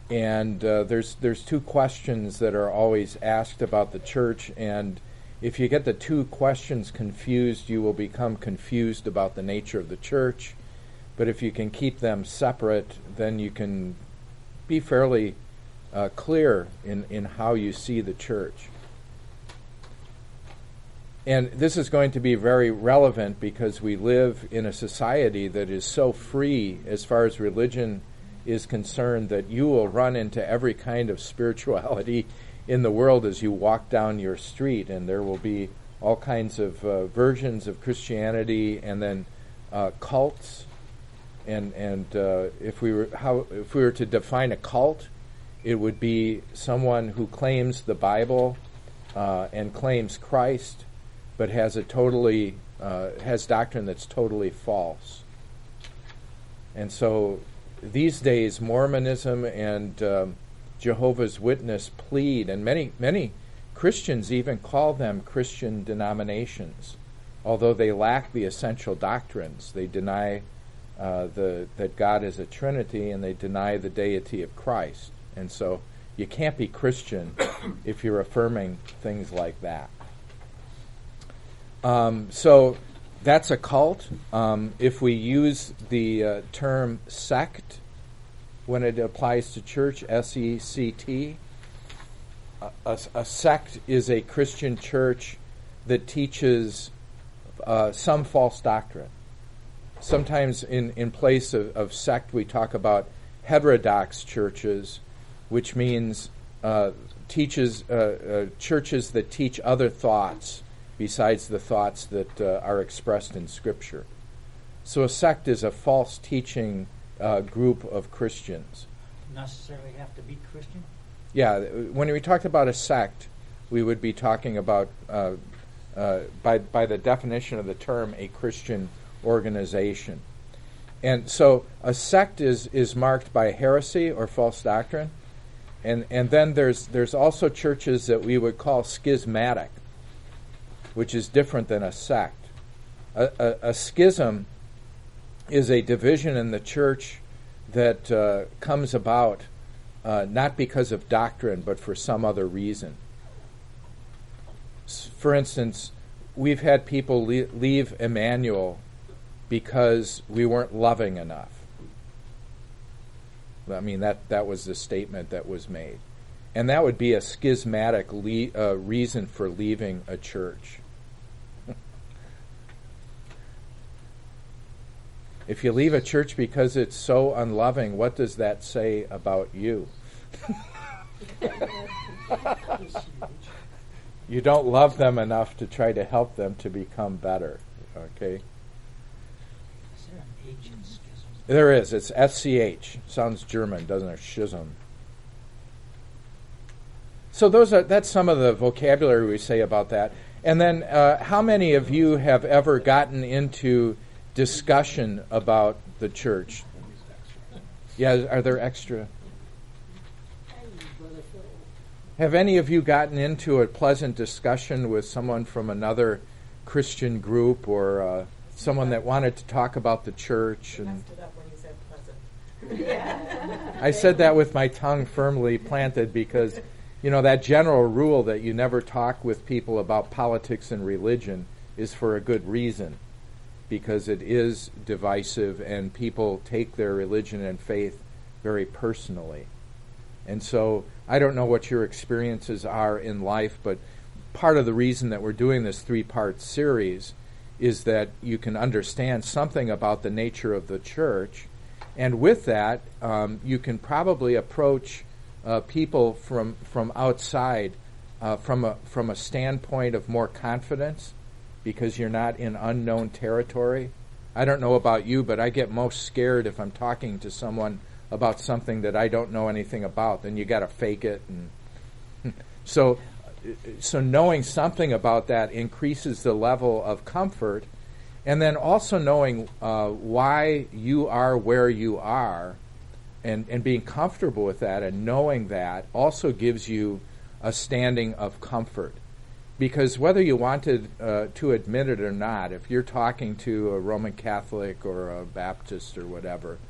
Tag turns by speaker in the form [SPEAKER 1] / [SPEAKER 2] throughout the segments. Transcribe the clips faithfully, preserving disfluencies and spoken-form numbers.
[SPEAKER 1] And uh, there's there's two questions that are always asked about the church, and if you get the two questions confused, you will become confused about the nature of the church. But if you can keep them separate, then you can be fairly uh, clear in, in how you see the church. And this is going to be very relevant because we live in a society that is so free as far as religion is concerned that you will run into every kind of spirituality in the world as you walk down your street, and there will be all kinds of uh, versions of Christianity, and then uh, cults. And and uh, if we were how if we were to define a cult, it would be someone who claims the Bible uh, and claims Christ, but has a totally uh, has doctrine that's totally false. And so these days, Mormonism and um, Jehovah's Witness plead, and many many Christians even call them Christian denominations, although they lack the essential doctrines. They deny uh, the that God is a Trinity, and they deny the deity of Christ. And so you can't be Christian if you're affirming things like that. Um, so that's a cult. Um, if we use the uh, term sect when it applies to church, S E C T, a, a, a sect is a Christian church that teaches uh, some false doctrine. Sometimes in, in place of, of sect, we talk about heterodox churches, which means uh, teaches uh, uh, churches that teach other thoughts besides the thoughts that uh, are expressed in Scripture. So a sect is a false teaching uh, group of Christians.
[SPEAKER 2] Necessarily have to be Christian?
[SPEAKER 1] Yeah, when we talked about a sect, we would be talking about, uh, uh, by by the definition of the term, a Christian organization. And so a sect is, is marked by heresy or false doctrine. And and then there's there's also churches that we would call schismatic, which is different than a sect. A, a, a schism is a division in the church that uh, comes about uh, not because of doctrine, but for some other reason. S- for instance, we've had people le- leave Emmanuel because we weren't loving enough. I mean, that, that was the statement that was made. And that would be a schismatic le- uh, reason for leaving a church. If you leave a church because it's so unloving, what does that say about you? You don't love them enough to try to help them to become better. Okay?
[SPEAKER 2] Is there an H in schism?
[SPEAKER 1] There is. It's S C H. Sounds German, doesn't it? Schism. So those are that's some of the vocabulary we say about that. And then uh, how many of you have ever gotten into discussion about the church? Yeah, are there extra? Have any of you gotten into a pleasant discussion with someone from another Christian group or uh, someone that wanted to talk about the church?
[SPEAKER 3] You
[SPEAKER 1] And
[SPEAKER 3] messed it up when you said pleasant. Yeah.
[SPEAKER 1] I said that with my tongue firmly planted because, you know, that general rule that you never talk with people about politics and religion is for a good reason, because it is divisive and people take their religion and faith very personally. And so I don't know what your experiences are in life, but part of the reason that we're doing this three-part series is that you can understand something about the nature of the church, and with that, um, you can probably approach uh, people from from outside uh, from a from a standpoint of more confidence, because you're not in unknown territory. I don't know about you, but I get most scared if I'm talking to someone about something that I don't know anything about. Then you got to fake it, and so so knowing something about that increases the level of comfort, and then also knowing uh, why you are where you are, and and being comfortable with that, and knowing that also gives you a standing of comfort. Because whether you wanted uh, to admit it or not, if you're talking to a Roman Catholic or a Baptist or whatever,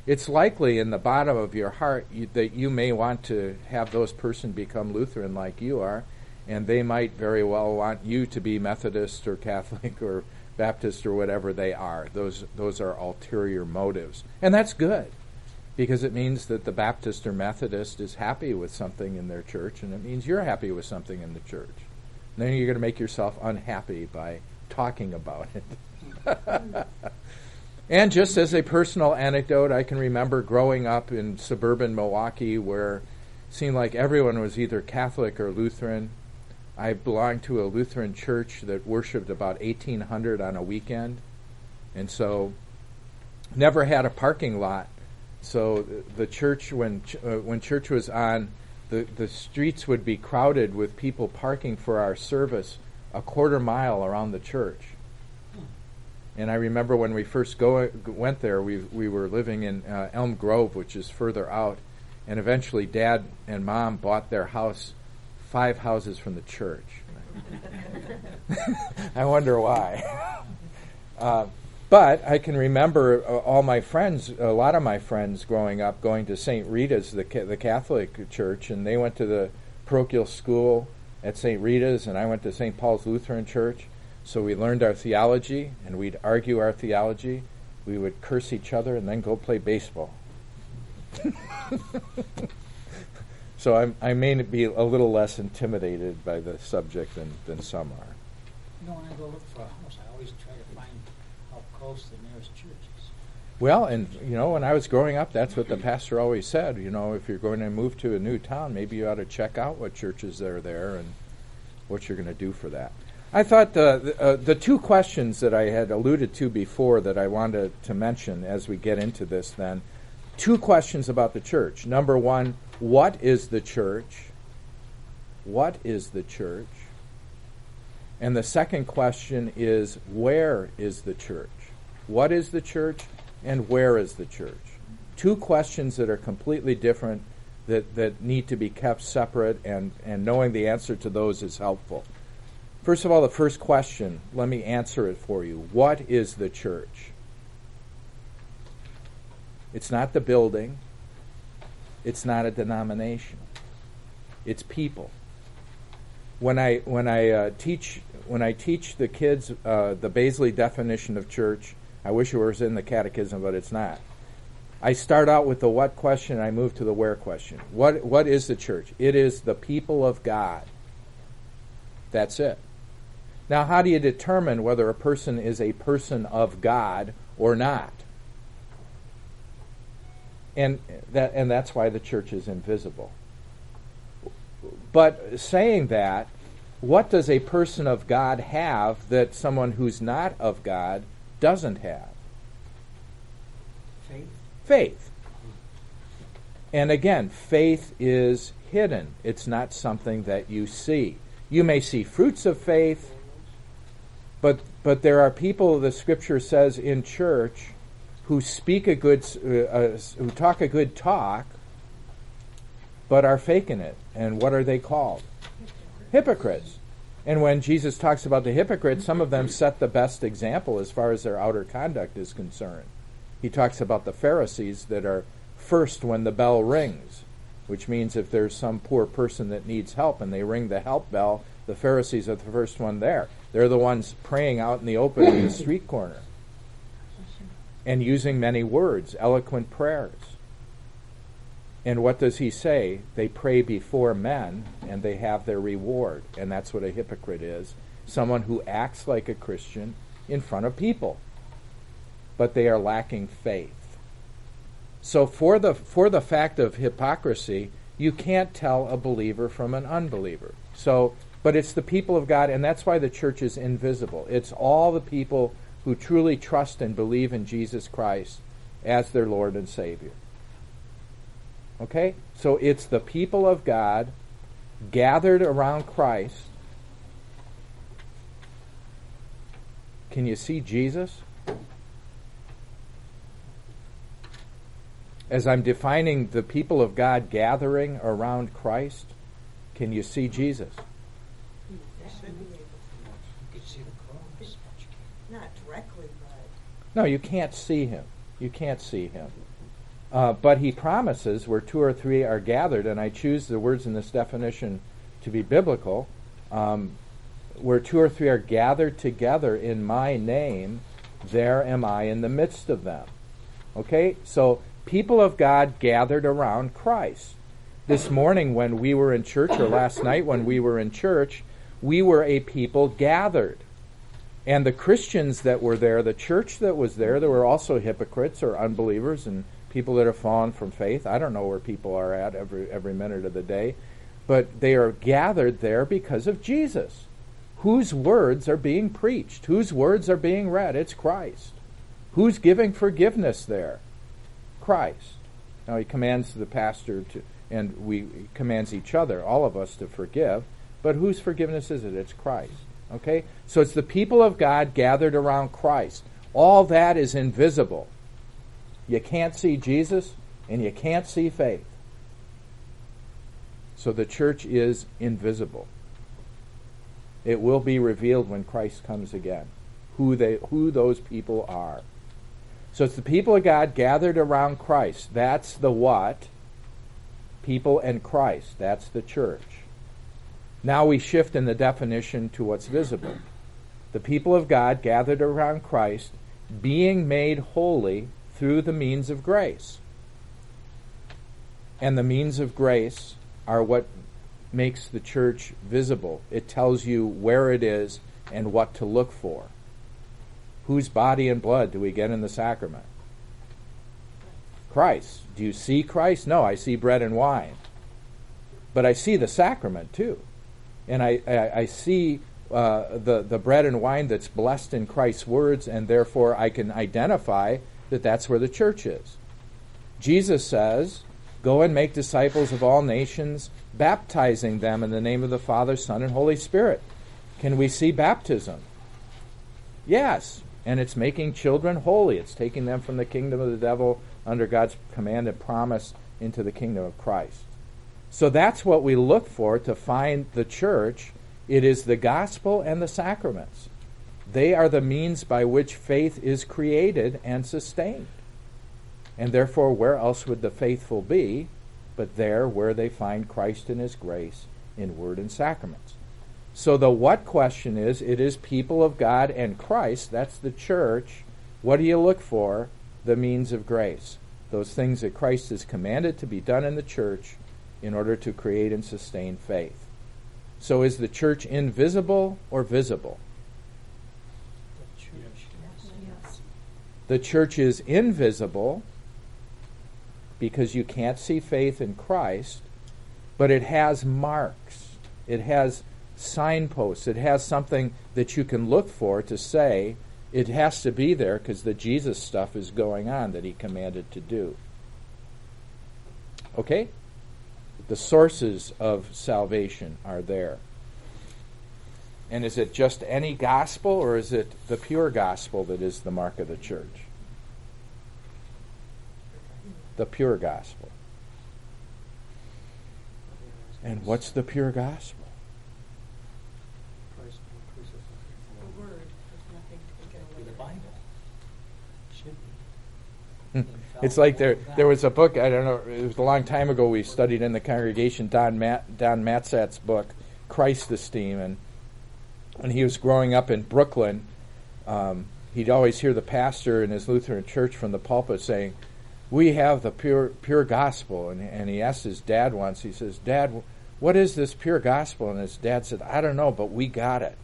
[SPEAKER 1] it's likely in the bottom of your heart you, that you may want to have those person become Lutheran like you are, and they might very well want you to be Methodist or Catholic or Baptist or whatever they are. Those those are ulterior motives. And that's good, because it means that the Baptist or Methodist is happy with something in their church, and it means you're happy with something in the church. And then you're going to make yourself unhappy by talking about it. And just as a personal anecdote, I can remember growing up in suburban Milwaukee where it seemed like everyone was either Catholic or Lutheran. I belonged to a Lutheran church that worshipped about eighteen hundred on a weekend, and so never had a parking lot. So the church, when ch- uh, when church was on, the, the streets would be crowded with people parking for our service a quarter mile around the church. And I remember when we first go, went there, we we were living in uh, Elm Grove, which is further out, and eventually Dad and Mom bought their house five houses from the church. I wonder why. uh, but I can remember uh, all my friends, a lot of my friends growing up, going to Saint Rita's, the ca- the Catholic church, and they went to the parochial school at Saint Rita's, and I went to Saint Paul's Lutheran Church. So we learned our theology, and we'd argue our theology. We would curse each other and then go play baseball. So I'm, I may be a little less intimidated by the subject than, than some are.
[SPEAKER 2] You know, when I go look for a house, I always try to find how close the nearest church is.
[SPEAKER 1] Well, and, you know, when I was growing up, that's what the pastor always said. You know, if you're going to move to a new town, maybe you ought to check out what churches are there and what you're going to do for that. I thought the the, uh, the two questions that I had alluded to before that I wanted to mention as we get into this then, two questions about the church. Number one, what is the church? What is the church? And the second question is, where is the church? What is the church and where is the church? Two questions that are completely different that, that need to be kept separate, and, and knowing the answer to those is helpful. First of all, the first question, let me answer it for you. What is the church? It's not the building. It's not a denomination. It's people. When I when I uh, teach when I teach the kids uh, the Baisley definition of church, I wish it was in the catechism, but it's not. I start out with the what question, and I move to the where question. What what is the church? It is the people of God. That's it. Now, how do you determine whether a person is a person of God or not? And that and that's why the church is invisible. But saying that, what does a person of God have that someone who's not of God doesn't have?
[SPEAKER 2] Faith.
[SPEAKER 1] Faith. And again, faith is hidden. It's not something that you see. You may see fruits of faith, but but there are people, the Scripture says, in church who speak a good, uh, uh, who talk a good talk, but are faking it. And what are they called? Hypocrites. And when Jesus talks about the hypocrites, some of them set the best example as far as their outer conduct is concerned. He talks about the Pharisees that are first when the bell rings, which means if there's some poor person that needs help and they ring the help bell, the Pharisees are the first one there. They're the ones praying out in the open in the street corner and using many words, eloquent prayers. And what does he say? They pray before men and they have their reward. And that's what a hypocrite is. Someone who acts like a Christian in front of people, but they are lacking faith. So for the for the fact of hypocrisy, you can't tell a believer from an unbeliever. So, but it's the people of God, and that's why the church is invisible. It's all the people who truly trust and believe in Jesus Christ as their Lord and Savior. Okay? So it's the people of God gathered around Christ. Can you see Jesus? As I'm defining the people of God gathering around Christ, can you see Jesus?
[SPEAKER 2] You can see the cross, but you can't.
[SPEAKER 3] Not directly, but
[SPEAKER 1] No, you can't see him. You can't see him. Uh, but he promises where two or three are gathered, and I choose the words in this definition to be biblical, um, where two or three are gathered together in my name, there am I in the midst of them. Okay? So people of God gathered around Christ. This morning when we were in church, or last night when we were in church, we were a people gathered. And the Christians that were there, the church that was there, there were also hypocrites or unbelievers and people that have fallen from faith. I don't know where people are at every every minute of the day. But they are gathered there because of Jesus. Whose words are being preached? Whose words are being read? It's Christ. Who's giving forgiveness there? Christ. Now he commands the pastor to, and we he commands each other, all of us, to forgive. But whose forgiveness is it? It's Christ. Okay? So it's the people of God gathered around Christ. All that is invisible. You can't see Jesus, and you can't see faith. So the church is invisible. It will be revealed when Christ comes again, who they, who those people are. So it's the people of God gathered around Christ. That's the what? People and Christ. That's the church. Now we shift in the definition to what's visible. The people of God gathered around Christ, being made holy through the means of grace. And the means of grace are what makes the church visible. It tells you where it is and what to look for. Whose body and blood do we get in the sacrament? Christ. Do you see Christ? No, I see bread and wine. But I see the sacrament too. And I, I, I see uh, the, the bread and wine that's blessed in Christ's words, and therefore I can identify that that's where the church is. Jesus says, go and make disciples of all nations, baptizing them in the name of the Father, Son, and Holy Spirit. Can we see baptism? Yes. And it's making children holy. It's taking them from the kingdom of the devil under God's command and promise into the kingdom of Christ. So that's what we look for to find the church. It is the gospel and the sacraments. They are the means by which faith is created and sustained. And therefore, where else would the faithful be but there where they find Christ in his grace in word and sacraments? So the what question is, it is people of God and Christ, that's the church. What do you look for? The means of grace. Those things that Christ has commanded to be done in the church in order to create and sustain faith. So is the church invisible or visible?
[SPEAKER 2] The church.
[SPEAKER 3] Yes.
[SPEAKER 1] The church is invisible because you can't see faith in Christ, but it has marks. It has signposts. It has something that you can look for to say it has to be there because the Jesus stuff is going on that he commanded to do. Okay? The sources of salvation are there. And is it just any gospel, or is it the pure gospel that is the mark of the church? The pure gospel. And what's the pure gospel?
[SPEAKER 2] Christ crucified.
[SPEAKER 3] The word has nothing taken away.
[SPEAKER 2] The Bible. Should be.
[SPEAKER 1] It's like there there was a book, I don't know, it was a long time ago we studied in the congregation Don Matt, Don Matzat's book, Christ Esteem, and when he was growing up in Brooklyn, um, he'd always hear the pastor in his Lutheran church from the pulpit saying, we have the pure pure gospel. And, and he asked his dad once, he says, Dad, what is this pure gospel? And his dad said, I don't know, but we got it.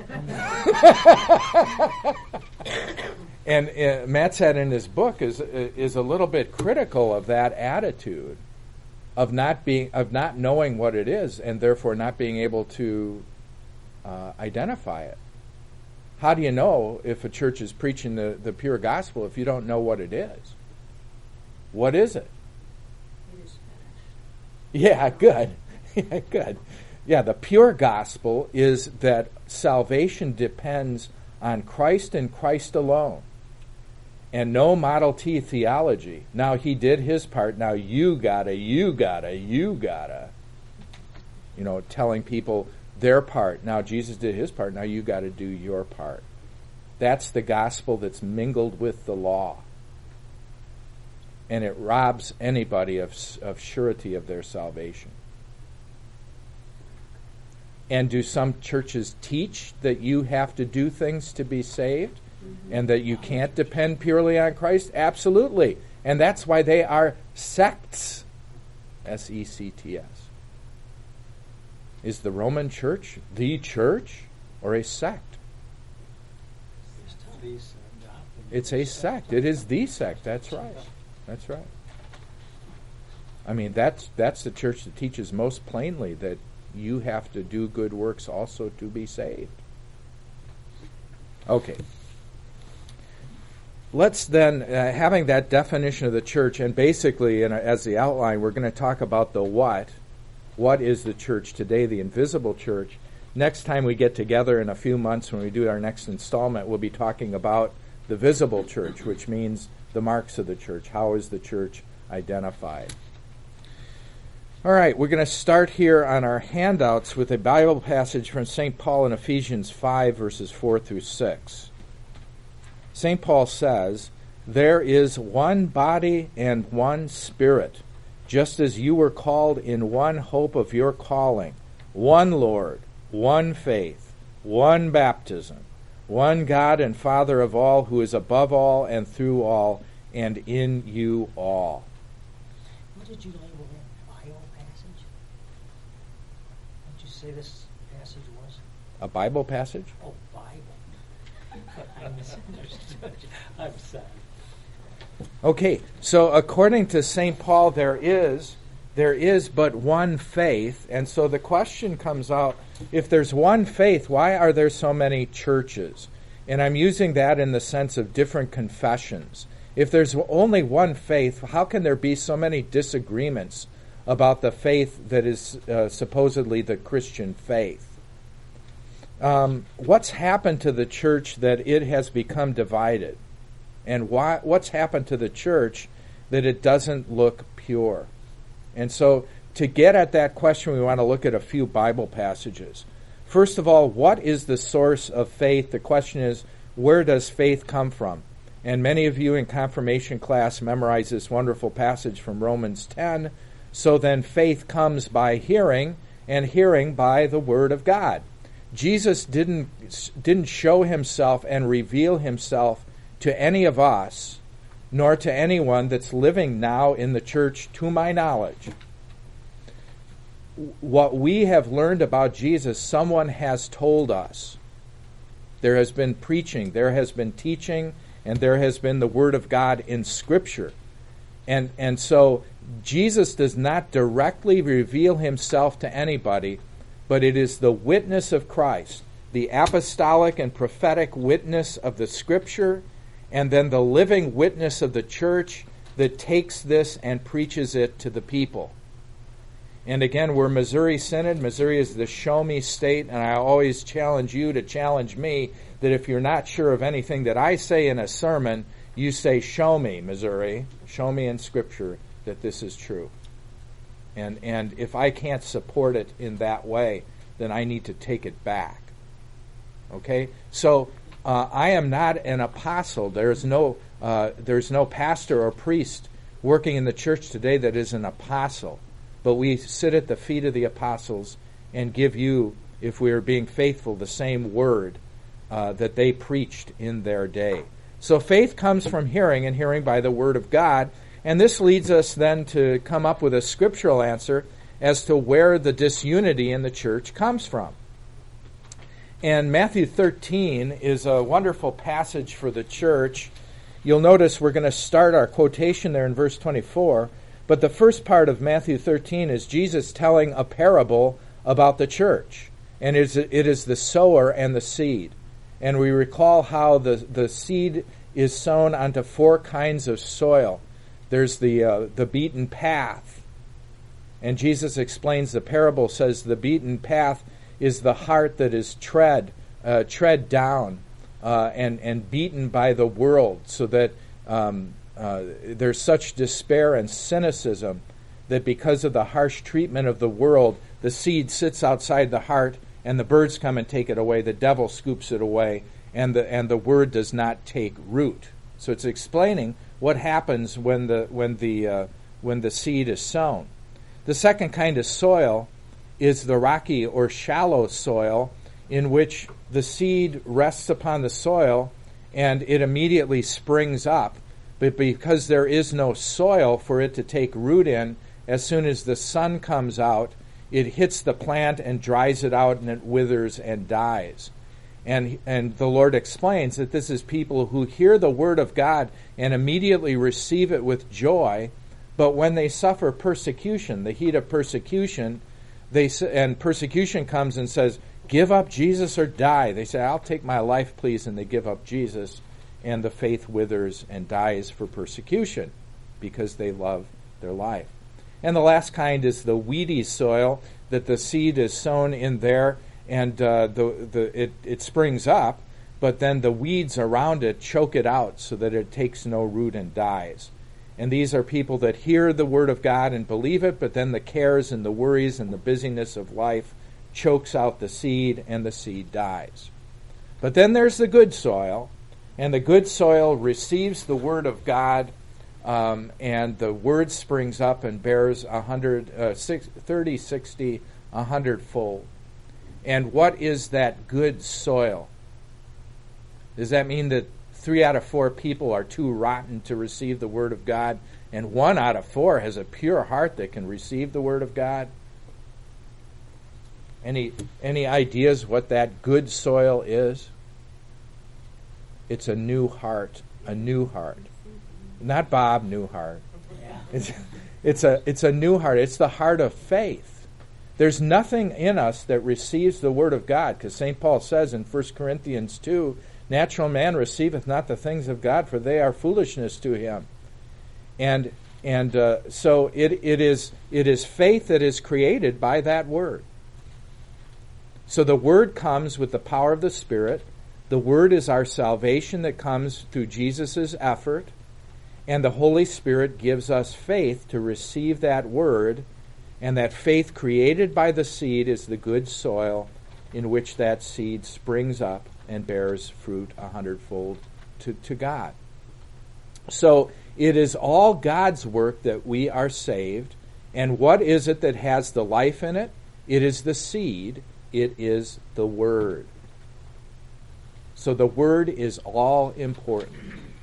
[SPEAKER 1] And uh, Matzat in his book is is a little bit critical of that attitude of not being of not knowing what it is and therefore not being able to uh, identify it. How do you know if a church is preaching the, the pure gospel if you don't know what it is? What is it?
[SPEAKER 3] It is finished.
[SPEAKER 1] Yeah, good. Yeah, good. Yeah, the pure gospel is that salvation depends on Christ and Christ alone. And no Model T theology. Now he did his part, now you gotta, you gotta, you gotta. You know, telling people their part. Now Jesus did his part, now you gotta do your part. That's the gospel that's mingled with the law. and it robs anybody of, of surety of their salvation. And do some churches teach that you have to do things to be saved, mm-hmm. and that you can't depend purely on Christ? Absolutely. And that's why they are sects. S E C T S. Is the Roman Church the church or a sect? It's a sect. It is the sect. That's right. That's right. I mean, that's that's the church that teaches most plainly that you have to do good works also to be saved. Okay. Let's then, uh, having that definition of the church, and basically, in a, as the outline, we're going to talk about the what. What is the church today, the invisible church? Next time we get together in a few months when we do our next installment, we'll be talking about the visible church, which means the marks of the church. How is the church identified? All right, we're going to start here on our handouts with a Bible passage from Saint Paul in Ephesians five, verses four through six. Saint Paul says, "There is one body and one Spirit, just as you were called in one hope of your calling, one Lord, one faith, one baptism, one God and Father of all, who is above all and through all and in you all."
[SPEAKER 2] What did you label that Bible passage? What did you say this passage was?
[SPEAKER 1] A Bible passage?
[SPEAKER 2] Oh, Bible. I misunderstood. I'm sorry.
[SPEAKER 1] Okay, so according to Saint Paul, there is there is but one faith, and so the question comes out, if there's one faith, why are there so many churches? And I'm using that in the sense of different confessions. If there's only one faith, how can there be so many disagreements about the faith that is uh, supposedly the Christian faith? Um, what's happened to the church that it has become divided? And why, what's happened to the church that it doesn't look pure? And so to get at that question, we want to look at a few Bible passages. First of all, what is the source of faith? The question is, where does faith come from? And many of you in confirmation class memorize this wonderful passage from Romans ten. So then faith comes by hearing, and hearing by the Word of God. Jesus didn't didn't show himself and reveal himself to any of us, nor to anyone that's living now in the church, to my knowledge. What we have learned about Jesus, someone has told us. There has been preaching, there has been teaching, and there has been the Word of God in Scripture. And, and so Jesus does not directly reveal himself to anybody, but it is the witness of Christ, the apostolic and prophetic witness of the Scripture, and then the living witness of the church that takes this and preaches it to the people. And again, we're Missouri Synod. Missouri is the show-me state, and I always challenge you to challenge me that if you're not sure of anything that I say in a sermon, you say, "Show me, Missouri. Show me in Scripture that this is true." And and if I can't support it in that way, then I need to take it back. Okay? So uh, I am not an apostle. There's no uh, there's no pastor or priest working in the church today that is an apostle. But we sit at the feet of the apostles and give you, if we are being faithful, the same word uh, that they preached in their day. So faith comes from hearing, and hearing by the Word of God. And this leads us then to come up with a scriptural answer as to where the disunity in the church comes from. And Matthew thirteen is a wonderful passage for the church. You'll notice we're going to start our quotation there in verse twenty-four. But the first part of Matthew thirteen is Jesus telling a parable about the church. And it is, it is the sower and the seed. And we recall how the, the seed is sown onto four kinds of soil. There's the uh, the beaten path. And Jesus explains the parable, says the beaten path is the heart that is tread, uh, tread down uh, and, and beaten by the world, so that um, uh, there's such despair and cynicism that because of the harsh treatment of the world, the seed sits outside the heart and the birds come and take it away, the devil scoops it away, and the and the word does not take root. So it's explaining what happens when the when the uh, when the seed is sown. The second kind of soil is the rocky or shallow soil, in which the seed rests upon the soil and it immediately springs up. But because there is no soil for it to take root in, as soon as the sun comes out, it hits the plant and dries it out, and it withers and dies. And and the Lord explains that this is people who hear the word of God and immediately receive it with joy, but when they suffer persecution, the heat of persecution, they and persecution comes and says, "Give up Jesus or die." They say, "I'll take my life, please," and they give up Jesus, and the faith withers and dies for persecution because they love their life. And the last kind is the weedy soil, that the seed is sown in there, and uh, the the it, it springs up, but then the weeds around it choke it out so that it takes no root and dies. And these are people that hear the word of God and believe it, but then the cares and the worries and the busyness of life chokes out the seed, and the seed dies. But then there's the good soil, and the good soil receives the word of God, um, and the word springs up and bears a hundred, uh, six, thirty, sixty, a hundredfold. And what is that good soil? Does that mean that three out of four people are too rotten to receive the word of God, and one out of four has a pure heart that can receive the word of God? Any any ideas what that good soil is? It's a new heart, a new heart. Not Bob Newhart. It's, it's a it's a new heart. It's the heart of faith. There's nothing in us that receives the word of God, because Saint Paul says in First Corinthians two, "Natural man receiveth not the things of God, for they are foolishness to him." And and uh, so it it is it is faith that is created by that word. So the word comes with the power of the Spirit. The word is our salvation that comes through Jesus' effort, and the Holy Spirit gives us faith to receive that word, and that faith created by the seed is the good soil in which that seed springs up and bears fruit a hundredfold to, to God. So it is all God's work that we are saved. And what is it that has the life in it? It is the seed. It is the word. So the word is all important.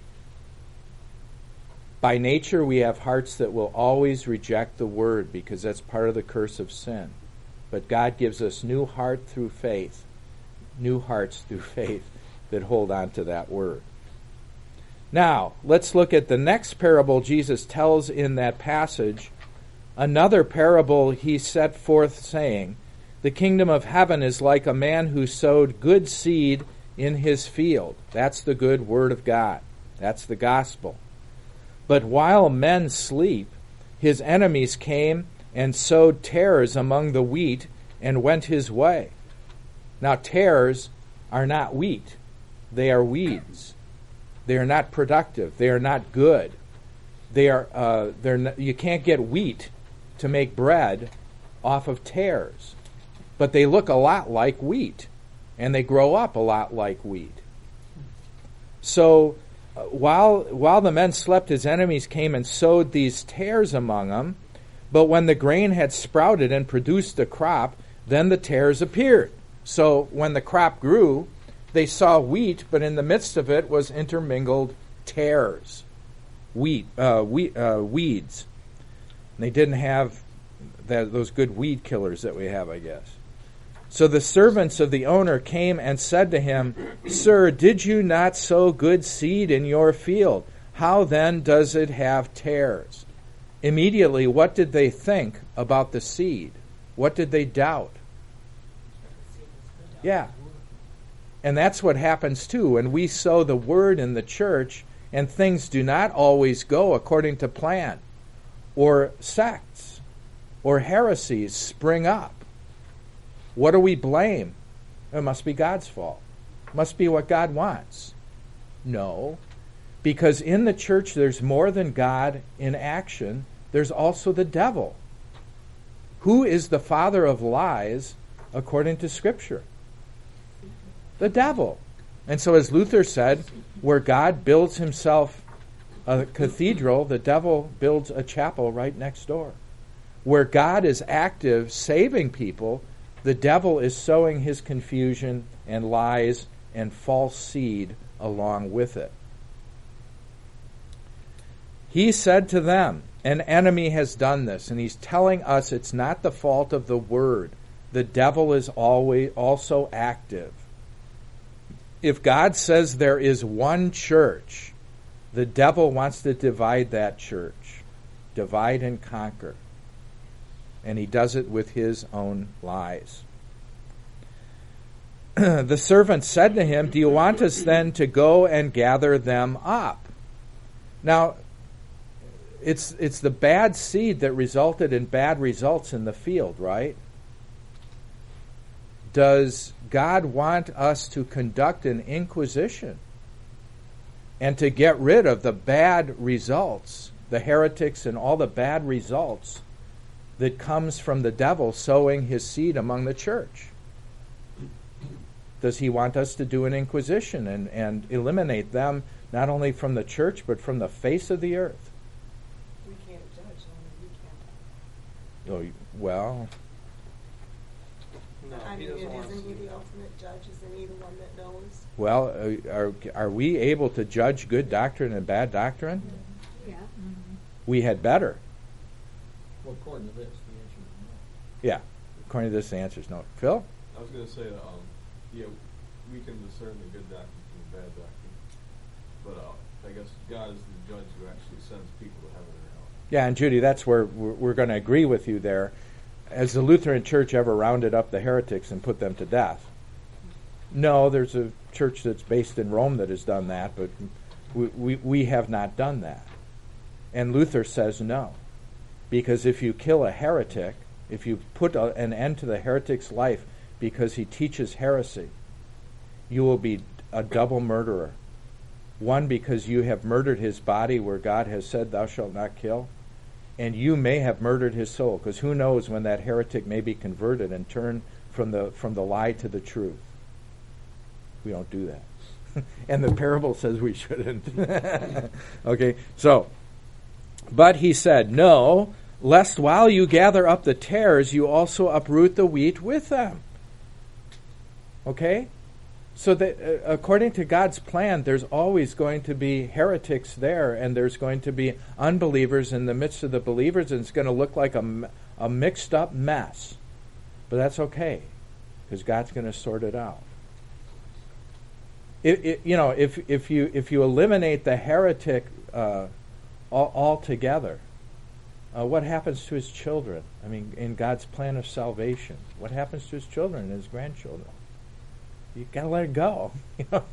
[SPEAKER 1] By nature, we have hearts that will always reject the word because that's part of the curse of sin. But God gives us new heart through faith, new hearts through faith that hold on to that word. Now, let's look at the next parable Jesus tells in that passage. Another parable he set forth, saying, "The kingdom of heaven is like a man who sowed good seed in his field." That's the good word of God. That's the gospel. "But while men sleep, his enemies came and sowed tares among the wheat and went his way." Now, tares are not wheat. They are weeds. They are not productive. They are not good. They are. Uh, they're. Not, you can't get wheat to make bread off of tares, but they look a lot like wheat, and they grow up a lot like wheat. So, uh, while while the men slept, his enemies came and sowed these tares among them. But when the grain had sprouted and produced a crop, then the tares appeared. So when the crop grew, they saw wheat, but in the midst of it was intermingled tares, wheat, uh, wheat uh, weeds. And they didn't have that, those good weed killers that we have, I guess. So the servants of the owner came and said to him, "Sir, did you not sow good seed in your field? How then does it have tares?" Immediately, what did they think about the seed? What did they doubt? Yeah. And that's what happens too. When we sow the word in the church and things do not always go according to plan, or sects or heresies spring up, what do we blame? It must be God's fault. It must be what God wants. No. Because in the church there's more than God in action. There's also the devil. Who is the father of lies according to Scripture? The devil. And so as Luther said, where God builds himself a cathedral, the devil builds a chapel right next door. Where God is active saving people, the devil is sowing his confusion and lies and false seed along with it. He said to them, an enemy has done this, and he's telling us it's not the fault of the word. The devil is always also active. If God says there is one church, the devil wants to divide that church, divide and conquer. And he does it with his own lies. The servant said to him, do you want us then to go and gather them up? Now, it's it's the bad seed that resulted in bad results in the field, right? Does God want us to conduct an inquisition and to get rid of the bad results, the heretics and all the bad results that comes from the devil sowing his seed among the church? Does he want us to do an inquisition and, and eliminate them not only from the church but from the face of the earth?
[SPEAKER 3] We can't judge, only we can.
[SPEAKER 1] Oh, well,
[SPEAKER 4] No,
[SPEAKER 3] I
[SPEAKER 4] he
[SPEAKER 3] mean,
[SPEAKER 4] doesn't
[SPEAKER 3] it
[SPEAKER 4] want us
[SPEAKER 3] isn't
[SPEAKER 4] to
[SPEAKER 3] he
[SPEAKER 4] do
[SPEAKER 3] the
[SPEAKER 4] that.
[SPEAKER 3] ultimate judge? Isn't he the one that knows?
[SPEAKER 1] well, uh, are are we able to judge good doctrine and bad doctrine?
[SPEAKER 3] Yeah.
[SPEAKER 1] We had better.
[SPEAKER 5] Well, according to this, the answer is no.
[SPEAKER 1] Yeah. According to this, the answer is no. Phil?
[SPEAKER 4] I was going to say that, um, yeah, we can discern the good doctrine from the bad doctrine, but uh, I guess God is the judge who actually sends people to heaven or hell.
[SPEAKER 1] Yeah, and Judy, that's where we're, we're going to agree with you there. Has the Lutheran Church ever rounded up the heretics and put them to death? No, there's a church that's based in Rome that has done that, but we, we, we have not done that. And Luther says no. Because if you kill a heretic, if you put a, an end to the heretic's life because he teaches heresy, you will be a double murderer. One, because you have murdered his body where God has said, thou shalt not kill. And you may have murdered his soul, because who knows when that heretic may be converted and turn from the from the lie to the truth. We don't do that. And the parable says we shouldn't. Okay, so, but he said, no, lest while you gather up the tares, you also uproot the wheat with them. Okay? So that uh, according to God's plan, there's always going to be heretics there, and there's going to be unbelievers in the midst of the believers, and it's going to look like a, a mixed up mess. But that's okay, because God's going to sort it out. It, it, you know, if if you if you eliminate the heretic uh, all, altogether, uh, what happens to his children? I mean, in God's plan of salvation, what happens to his children and his grandchildren? You got to let it go. You know?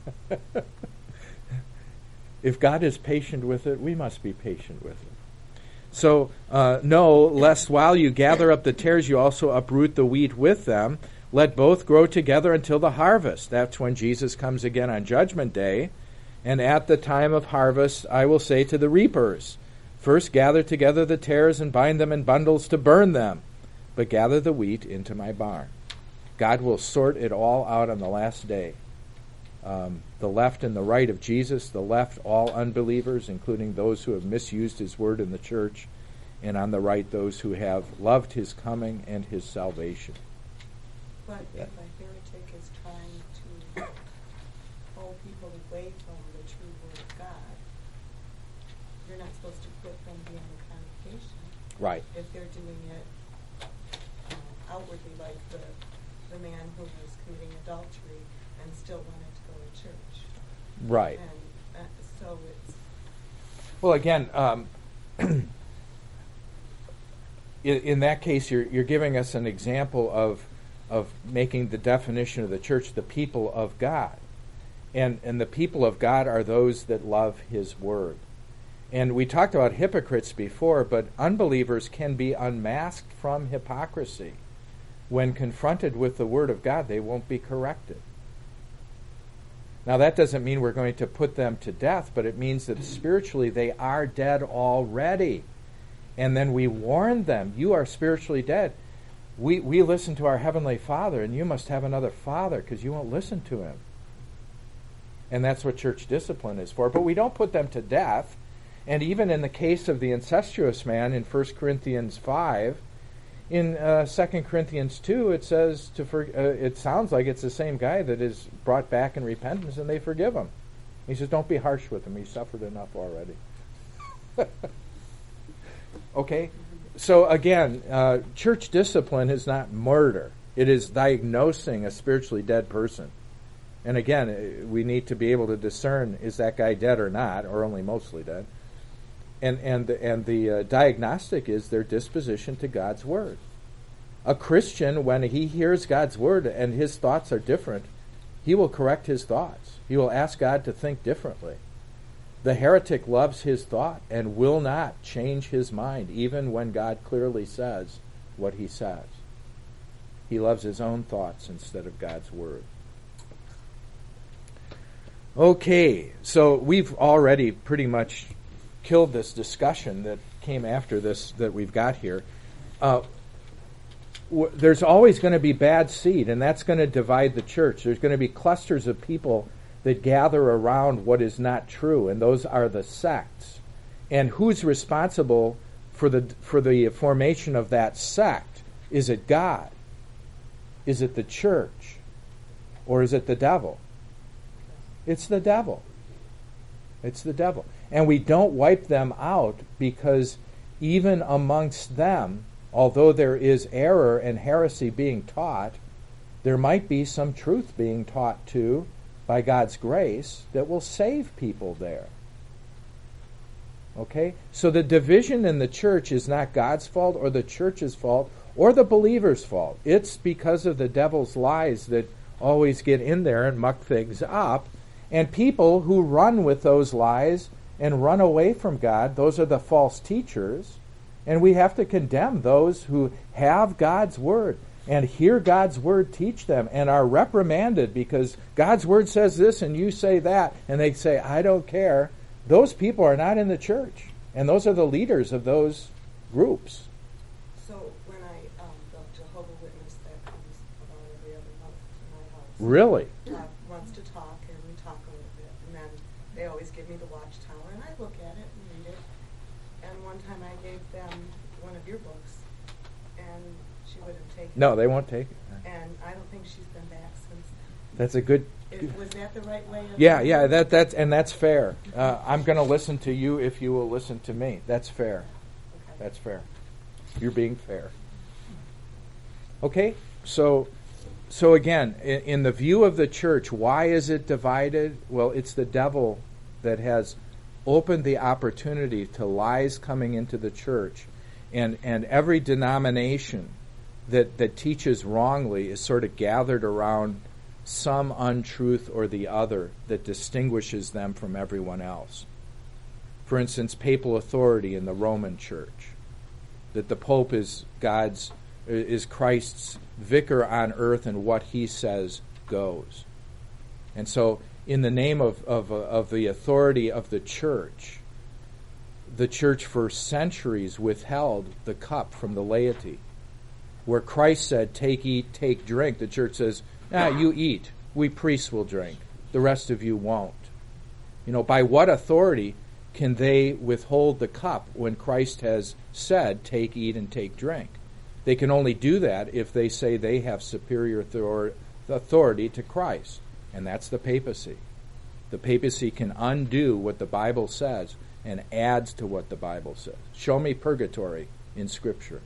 [SPEAKER 1] If God is patient with it, we must be patient with it. So, uh, no, lest while you gather up the tares, you also uproot the wheat with them. Let both grow together until the harvest. That's when Jesus comes again on Judgment Day. And at the time of harvest, I will say to the reapers, first gather together the tares and bind them in bundles to burn them, but gather the wheat into my barn. God will sort it all out on the last day. Um, the left and the right of Jesus, the left, all unbelievers, including those who have misused his word in the church, and on the right, those who have loved his coming and his salvation.
[SPEAKER 3] But
[SPEAKER 1] Yeah.
[SPEAKER 3] if a heretic is trying to pull people away from the true word of God, you're not supposed to put them beyond convocation.
[SPEAKER 1] Right.
[SPEAKER 3] If they're doing it uh, outwardly, like the the man who was committing adultery and still wanted to go to church.
[SPEAKER 1] Right.
[SPEAKER 3] And uh, so it's
[SPEAKER 1] Well, again, um, in, in that case, you're you're giving us an example of of making the definition of the church the people of God, and and the people of God are those that love His word. And we talked about hypocrites before, but unbelievers can be unmasked from hypocrisy. When confronted with the word of God, they won't be corrected. Now, that doesn't mean we're going to put them to death, but it means that spiritually they are dead already. And then we warn them, you are spiritually dead. We we listen to our Heavenly Father, and you must have another father because you won't listen to him. And that's what church discipline is for. But we don't put them to death. And even in the case of the incestuous man in First Corinthians five, in uh, Second Corinthians two, it says to for, uh, it sounds like it's the same guy that is brought back in repentance, and they forgive him. He says, "Don't be harsh with him. He suffered enough already." Okay, so again, uh, church discipline is not murder. It is diagnosing a spiritually dead person. And again, we need to be able to discern, is that guy dead or not, or only mostly dead? And and the, and the uh, diagnostic is their disposition to God's Word. A Christian, when he hears God's Word and his thoughts are different, he will correct his thoughts. He will ask God to think differently. The heretic loves his thought and will not change his mind, even when God clearly says what he says. He loves his own thoughts instead of God's Word. Okay, so we've already pretty much killed this discussion that came after this that we've got here. Uh, w- there's always going to be bad seed, and that's going to divide the church. There's going to be clusters of people that gather around what is not true, and those are the sects. And who's responsible for the for the formation of that sect? Is it God? Is it the church? Or is it the devil? It's the devil. It's the devil. And we don't wipe them out, because even amongst them, although there is error and heresy being taught, there might be some truth being taught too, by God's grace, that will save people there. Okay? So the division in the church is not God's fault or the church's fault or the believer's fault. It's because of the devil's lies that always get in there and muck things up. And people who run with those lies and run away from God, those are the false teachers. And we have to condemn those who have God's Word and hear God's Word teach them and are reprimanded because God's Word says this and you say that, and they say, "I don't care." Those people are not in the church, and those are the leaders of those groups.
[SPEAKER 3] So when I, um, the Jehovah's Witness that comes about every other month to my house,
[SPEAKER 1] Really?
[SPEAKER 3] uh, wants to talk, and we talk a little bit, and then they always give me the Watchtower, and I look at it and read it. And one time I gave them one of your books, and she wouldn't take it.
[SPEAKER 1] No, they won't take it.
[SPEAKER 3] And I don't think she's been back since then.
[SPEAKER 1] That's a good...
[SPEAKER 3] Is, was that the right way of
[SPEAKER 1] Yeah, yeah, that that's and that's fair. Uh, I'm going to listen to you if you will listen to me. That's fair.
[SPEAKER 3] Okay.
[SPEAKER 1] That's fair. You're being fair. Okay, so so again, in, in the view of the church, why is it divided? Well, it's the devil that has opened the opportunity to lies coming into the church, and and every denomination that that teaches wrongly is sort of gathered around some untruth or the other that distinguishes them from everyone else. For instance, papal authority in the Roman Church, that the Pope is God's, is Christ's vicar on earth, and what he says goes. And so, in the name of of, of the authority of the Church, the Church for centuries withheld the cup from the laity. Where Christ said, "Take, eat, take, drink," the Church says, "Ah, you eat. We priests will drink. The rest of you won't." You know, by what authority can they withhold the cup when Christ has said, "Take, eat, and take, drink"? They can only do that if they say they have superior authority to Christ, and that's the papacy. The papacy can undo what the Bible says and adds to what the Bible says. Show me purgatory in Scripture.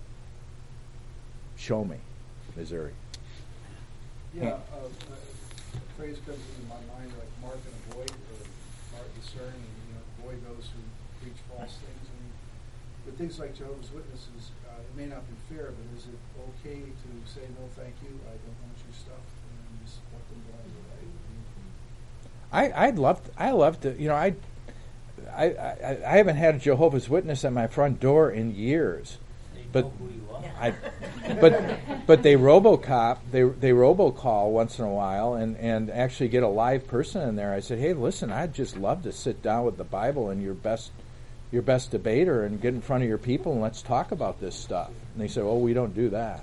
[SPEAKER 1] Show me, Missouri.
[SPEAKER 6] Yeah, uh, a phrase comes into my mind like mark and avoid, or mark, discern, and you know, avoid those who preach false things. And with things like Jehovah's Witnesses, uh, it may not be fair, but is it okay to say no, thank you, I don't want your stuff, and just let them go on their way?
[SPEAKER 1] I, I'd love, to, I love to, you know, I, I, I, I haven't had a Jehovah's Witness at my front door in years,
[SPEAKER 2] They
[SPEAKER 1] but
[SPEAKER 2] know who you are.
[SPEAKER 1] I, but but they robocop, they they robocall once in a while, and, and actually get a live person in there. I said, "Hey, listen, I'd just love to sit down with the Bible and your best your best debater and get in front of your people and let's talk about this stuff." And they said, "Oh, we don't do that."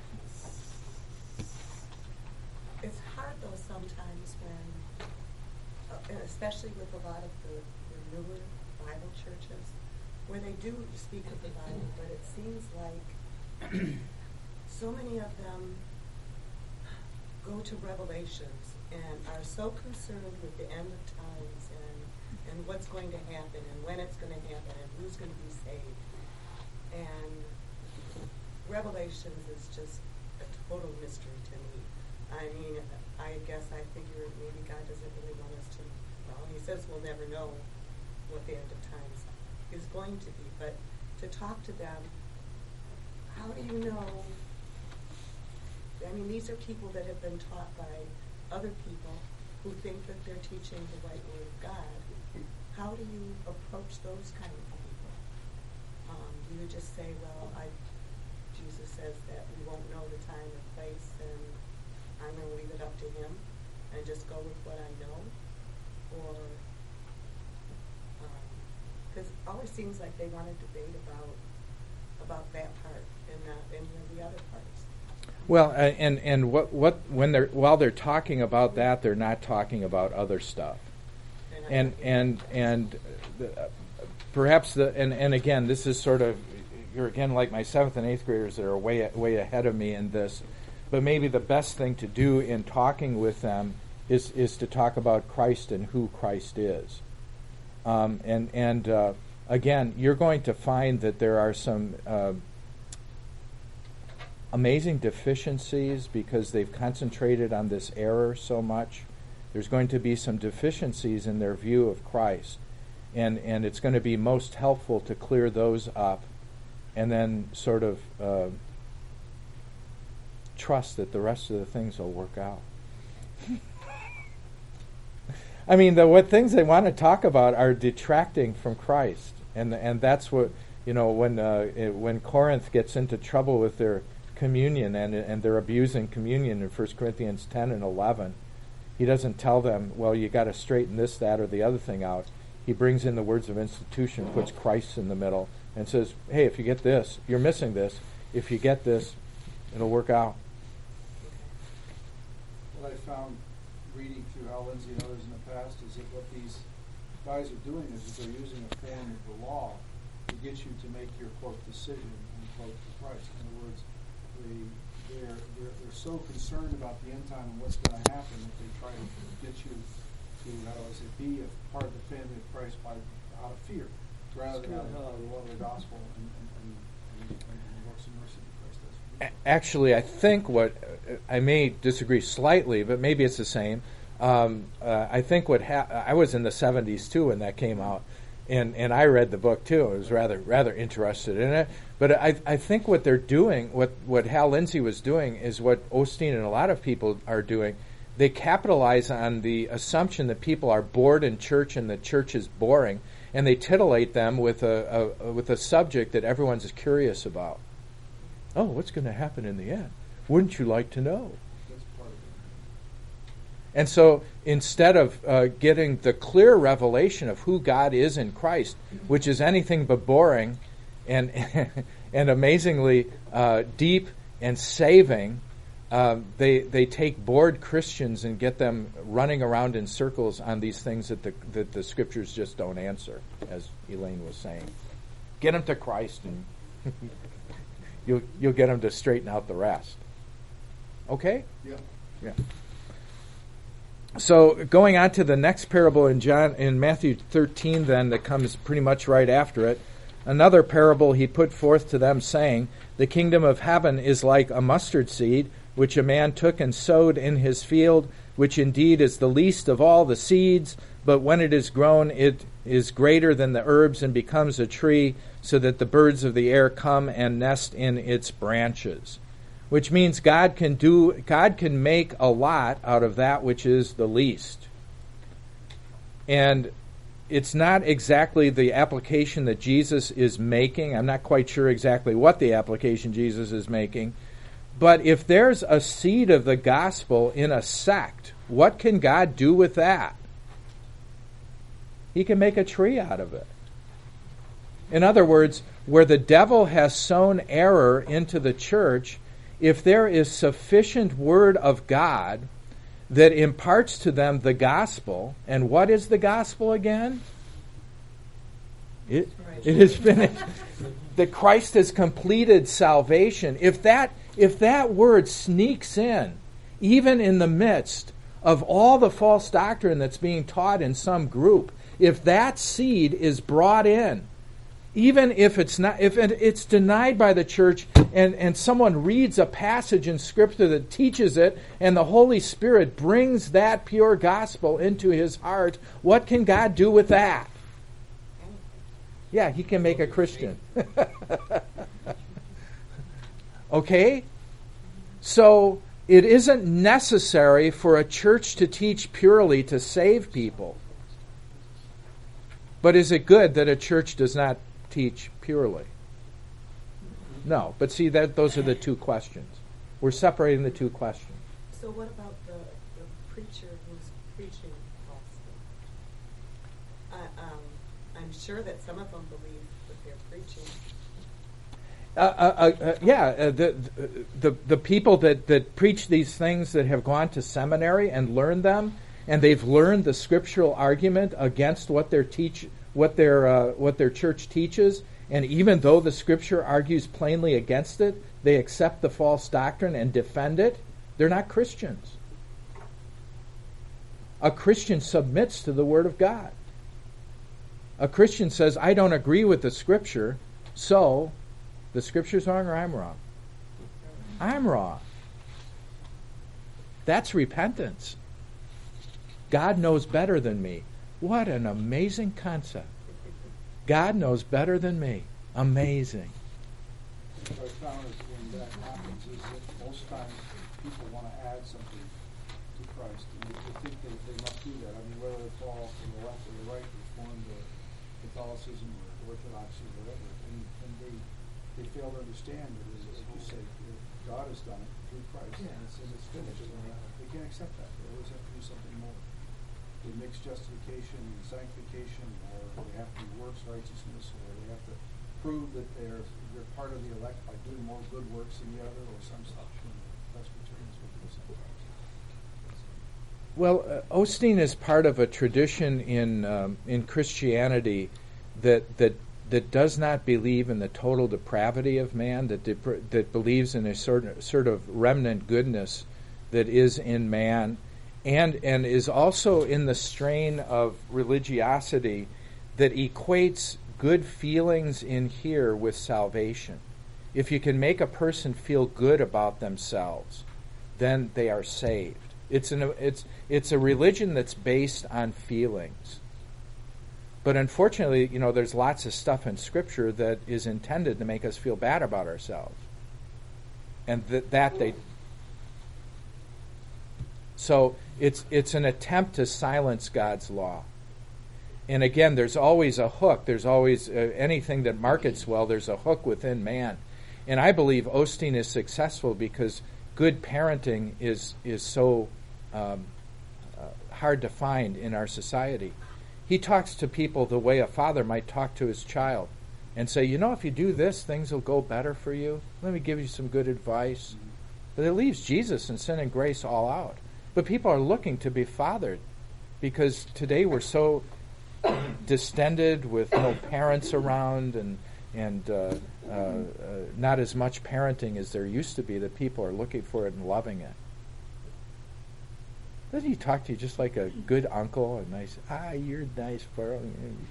[SPEAKER 3] It's hard though sometimes when, uh, and especially with a lot of the, the newer Bible churches where they do speak of the Bible, but it seems like so many of them go to Revelations and are so concerned with the end of times and, and what's going to happen and when it's going to happen and who's going to be saved. And Revelations is just a total mystery to me. I mean, I guess I figure maybe God doesn't really want us to, well, he says we'll never know what the end of times is going to be, but to talk to them, how do you know? I mean, these are people that have been taught by other people who think that they're teaching the right word of God. How do you approach those kind of people? Um, do you just say, well, I, Jesus says that we won't know the time or place, and I'm going to leave it up to him and just go with what I know? Or, because um, it always seems like they want to debate about about that part and not any of the other parts.
[SPEAKER 1] Well, uh, and and what what when they're while they're talking about that, they're not talking about other stuff, and and and the, uh, perhaps the and, and again, this is sort of, you're again like my seventh and eighth graders that are way way ahead of me in this, but maybe the best thing to do in talking with them is is to talk about Christ and who Christ is, um, and and uh, again, you're going to find that there are some Uh, amazing deficiencies because they've concentrated on this error so much. There's going to be some deficiencies in their view of Christ, and and it's going to be most helpful to clear those up and then sort of uh, trust that the rest of the things will work out. I mean, the what things they want to talk about are detracting from Christ, and and that's what, you know, when uh, it, when Corinth gets into trouble with their communion and and they're abusing communion in First Corinthians ten and eleven, he doesn't tell them, well, you got to straighten this, that, or the other thing out. He brings in the words of institution, puts Christ in the middle, and says, hey, if you get this, you're missing this. If you get this, it'll work out.
[SPEAKER 6] What I found reading through Hal Lindsey and others in the past is that what these guys are doing is that they're using a form of the law to get you to make your, quote, decision, unquote, for Christ. In other words, They, they're, they're, they're so concerned about the end time and what's going to happen that they try to get you to, how do I say, be a part of the family of Christ by out of fear, rather than out of the love of the gospel and, and, and, and, and the works of mercy that Christ does for you.
[SPEAKER 1] Actually, I think what, I may disagree slightly, but maybe it's the same. Um, uh, I think what ha- I was in the seventies too when that came out, and, and I read the book too. I was rather rather interested in it. But I I think what they're doing, what, what Hal Lindsey was doing, is what Osteen and a lot of people are doing. They capitalize on the assumption that people are bored in church and the church is boring, and they titillate them with a, a with a subject that everyone's curious about. Oh, what's going to happen in the end? Wouldn't you like to know?
[SPEAKER 6] That's part of it.
[SPEAKER 1] And so instead of uh, getting the clear revelation of who God is in Christ, which is anything but boring and and amazingly uh, deep and saving, um, they they take bored Christians and get them running around in circles on these things that the that the scriptures just don't answer, as Elaine was saying. Get them to Christ, and you'll you'll get them to straighten out the rest. Okay?
[SPEAKER 6] Yeah.
[SPEAKER 1] Yeah. So going on to the next parable in John in Matthew thirteen, then, that comes pretty much right after it. Another parable he put forth to them, saying, the kingdom of heaven is like a mustard seed, which a man took and sowed in his field, which indeed is the least of all the seeds, but when it is grown, it is greater than the herbs and becomes a tree, so that the birds of the air come and nest in its branches. Which means God can do, God can make a lot out of that which is the least. And it's not exactly the application that Jesus is making. I'm not quite sure exactly what the application Jesus is making. But if there's a seed of the gospel in a sect, what can God do with that? He can make a tree out of it. In other words, where the devil has sown error into the church, if there is sufficient word of God that imparts to them the gospel, and what is the gospel again? It,
[SPEAKER 3] Right.
[SPEAKER 1] it is finished. That Christ has completed salvation. If that if that word sneaks in, even in the midst of all the false doctrine that's being taught in some group, if that seed is brought in, even if it's not, if it's denied by the church, and, and someone reads a passage in Scripture that teaches it, and the Holy Spirit brings that pure gospel into his heart, what can God do with that? Yeah, he can make a Christian. Okay? So, it isn't necessary for a church to teach purely to save people. But is it good that a church does not teach purely? No. But see, that those are the two questions. We're separating the two questions.
[SPEAKER 3] So what about the, the preacher who's preaching falsely? I, um, I'm sure that some of them believe what they're preaching.
[SPEAKER 1] Uh, uh, uh, yeah, uh, the, the the people that, that preach these things that have gone to seminary and learned them, and they've learned the scriptural argument against what their teach what their uh, what their church teaches, and even though the scripture argues plainly against it, they accept the false doctrine and defend it. They're not Christians. A Christian submits to the Word of God. A Christian says, I don't agree with the Scripture, so the Scripture's wrong or I'm wrong? I'm wrong. That's repentance. God knows better than me. What an amazing concept. God knows better than me. Amazing.
[SPEAKER 6] What I found is when that happens is that most times people want to add something to Christ, and they, they think they, they must do that. I mean, whether they fall from the left or the right, Reformed or Catholicism or Orthodoxy or whatever, and, and they they fail to understand that, as, as you say, that God has done it through Christ,
[SPEAKER 2] Yeah.
[SPEAKER 6] and it's, and it's finished. And uh, they can't accept that. They always have to do something more. They mix justification and sanctification, or they have to do works righteousness, or they have to prove that they're they're part of the elect by doing more good works than the other, or some such. And Presbyterians will do sometimes.
[SPEAKER 1] Well, uh, Osteen is part of a tradition in um, in Christianity that that that does not believe in the total depravity of man, that dep- that believes in a sort of, sort of remnant goodness that is in man, and and is also in the strain of religiosity that equates good feelings in here with salvation. If you can make a person feel good about themselves, then they are saved. It's an it's it's a religion that's based on feelings. But unfortunately, you know, there's lots of stuff in Scripture that is intended to make us feel bad about ourselves. And th- that they So it's it's an attempt to silence God's law. And again, there's always a hook. There's always uh, anything that markets well, there's a hook within man. And I believe Osteen is successful because good parenting is is so um, uh, hard to find in our society. He talks to people the way a father might talk to his child and say, you know, if you do this, things will go better for you. Let me give you some good advice. But it leaves Jesus and sin and grace all out. But people are looking to be fathered because today we're so distended with no parents around and and uh, uh, uh, not as much parenting as there used to be that people are looking for it and loving it. Doesn't he talk to you just like a good uncle? A nice, ah, you're nice, Pearl.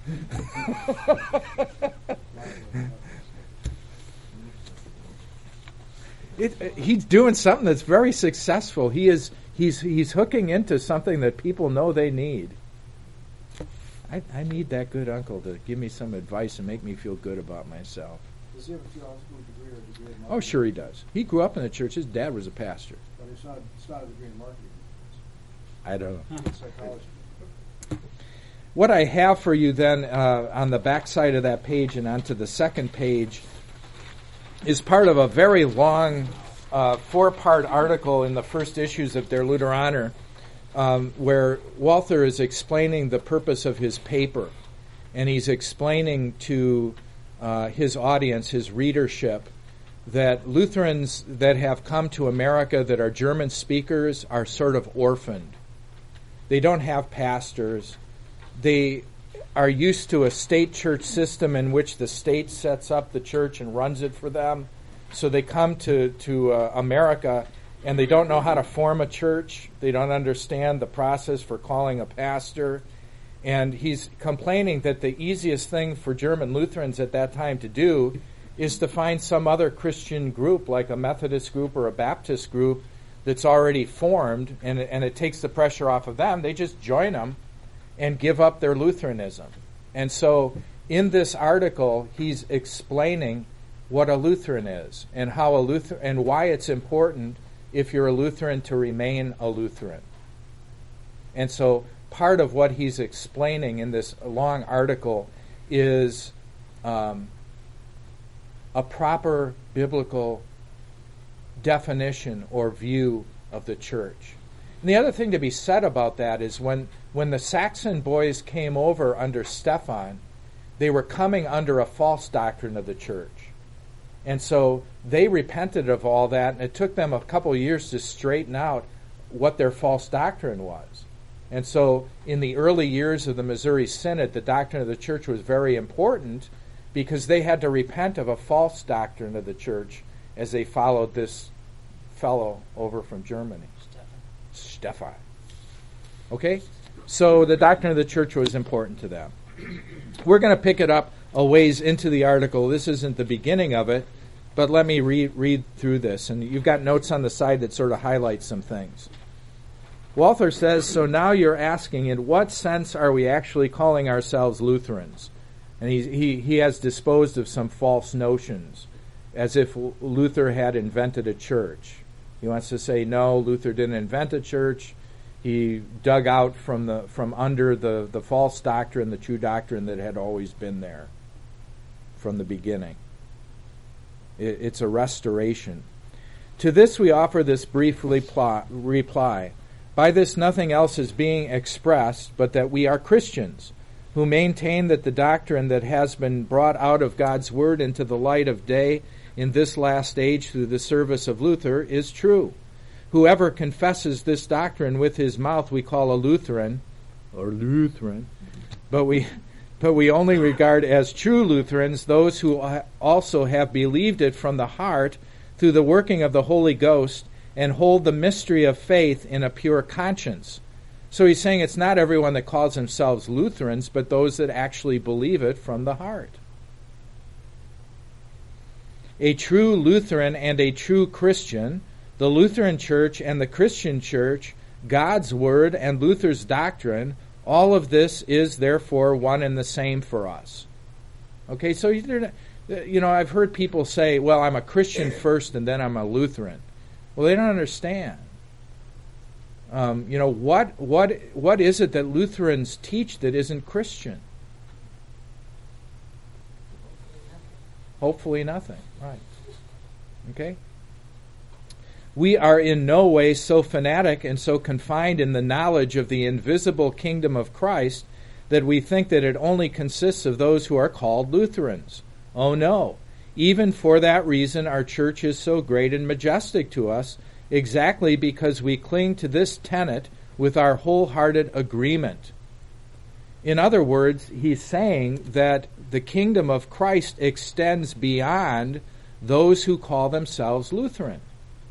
[SPEAKER 1] it, it, he's doing something that's very successful. He is he's he's hooking into something that people know they need. I, I need that good uncle to give me some advice and make me feel good about myself.
[SPEAKER 6] Does he have a theological degree or a degree in marketing?
[SPEAKER 1] Oh, sure he does. He grew up in the church. His dad was a pastor.
[SPEAKER 6] But it's not, it's not a degree in marketing.
[SPEAKER 1] I don't know.
[SPEAKER 6] It's psychology.
[SPEAKER 1] What I have for you then uh, on the back side of that page and onto the second page is part of a very long uh, four-part article in the first issues of Der Lutheraner, um, where Walther is explaining the purpose of his paper. And he's explaining to uh, his audience, his readership, that Lutherans that have come to America that are German speakers are sort of orphaned. They don't have pastors. They are used to a state church system in which the state sets up the church and runs it for them. So they come to, to uh, America and they don't know how to form a church. They don't understand the process for calling a pastor. And he's complaining that the easiest thing for German Lutherans at that time to do is to find some other Christian group, like a Methodist group or a Baptist group, that's already formed, and, and it takes the pressure off of them. They just join them and give up their Lutheranism. And so in this article, he's explaining what a Lutheran is and how a Luther and why it's important if you're a Lutheran to remain a Lutheran. And so part of what he's explaining in this long article is um, a proper biblical definition or view of the church. And the other thing to be said about that is when, when the Saxon boys came over under Stephan, they were coming under a false doctrine of the church. And so they repented of all that, and it took them a couple of years to straighten out what their false doctrine was. And so in the early years of the Missouri Synod, the doctrine of the church was very important because they had to repent of a false doctrine of the church as they followed this fellow over from Germany. Stephan. Stephan. Okay? So the doctrine of the church was important to them. We're going to pick it up a ways into the article. This isn't the beginning of it, but let me read, read through this. And you've got notes on the side that sort of highlight some things. Walther says, so now you're asking, in what sense are we actually calling ourselves Lutherans? And he, he, he has disposed of some false notions, as if Luther had invented a church. He wants to say, no, Luther didn't invent a church. He dug out from the from under the, the false doctrine, the true doctrine that had always been there from the beginning. It, it's a restoration. To this we offer this brief reply, reply. By this nothing else is being expressed, but that we are Christians, who maintain that the doctrine that has been brought out of God's Word into the light of day in this last age through the service of Luther is true. Whoever confesses this doctrine with his mouth we call a Lutheran, or Lutheran, but we but we only regard as true Lutherans those who also have believed it from the heart through the working of the Holy Ghost and hold the mystery of faith in a pure conscience. So he's saying it's not everyone that calls themselves Lutherans, but those that actually believe it from the heart. A true Lutheran and a true Christian, the Lutheran Church and the Christian Church, God's Word and Luther's doctrine, all of this is therefore one and the same for us. Okay, so you know, I've heard people say, well, I'm a Christian first and then I'm a Lutheran. Well, they don't understand. Um, you know, what what what is it that Lutherans teach that isn't Christian? Hopefully nothing. Right. Okay? We are in no way so fanatic and so confined in the knowledge of the invisible kingdom of Christ that we think that it only consists of those who are called Lutherans. Oh no. Even for that reason, our church is so great and majestic to us, exactly because we cling to this tenet with our wholehearted agreement. In other words, he's saying that the kingdom of Christ extends beyond those who call themselves Lutheran.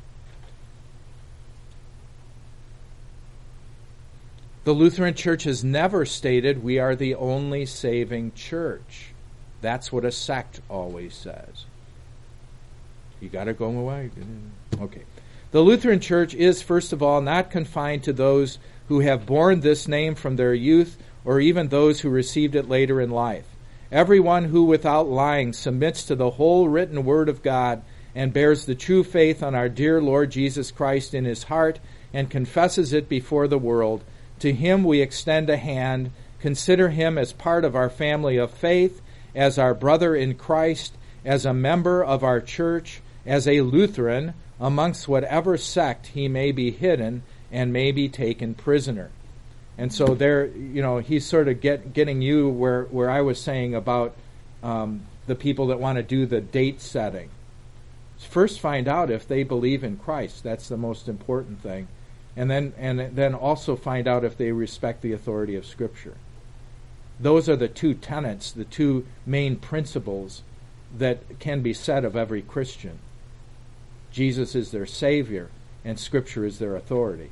[SPEAKER 1] The Lutheran Church has never stated we are the only saving church. That's what a sect always says. You got to go away. Okay. The Lutheran Church is, first of all, not confined to those who have borne this name from their youth or even those who received it later in life. Everyone who without lying submits to the whole written word of God and bears the true faith on our dear Lord Jesus Christ in his heart and confesses it before the world, to him we extend a hand, consider him as part of our family of faith, as our brother in Christ, as a member of our church, as a Lutheran, amongst whatever sect he may be hidden and may be taken prisoner. And so there, you know, he's sort of get, getting you where, where I was saying about um, the people that want to do the date setting. First find out if they believe in Christ. That's the most important thing. And then and then also find out if they respect the authority of Scripture. those are the two tenets, the two main principles that can be said of every Christian. Jesus is their Savior, and Scripture is their authority.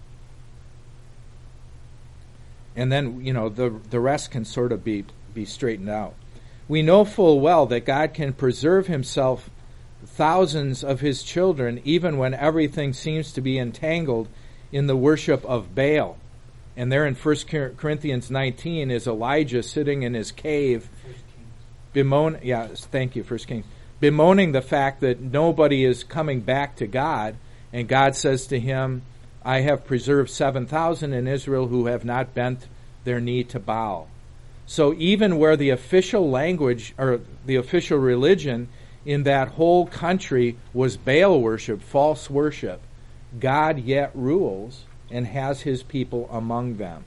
[SPEAKER 1] And then, you know, the the rest can sort of be, be straightened out. We know full well that God can preserve himself thousands of his children even when everything seems to be entangled in the worship of Baal. And there in First Corinthians nineteen is Elijah sitting in his cave, bemoan, yeah, thank you, First Kings, bemoaning the fact that nobody is coming back to God, and God says to him, I have preserved seven thousand in Israel who have not bent their knee to Baal. So even where the official language, or the official religion in that whole country was Baal worship, false worship, God yet rules and has his people among them.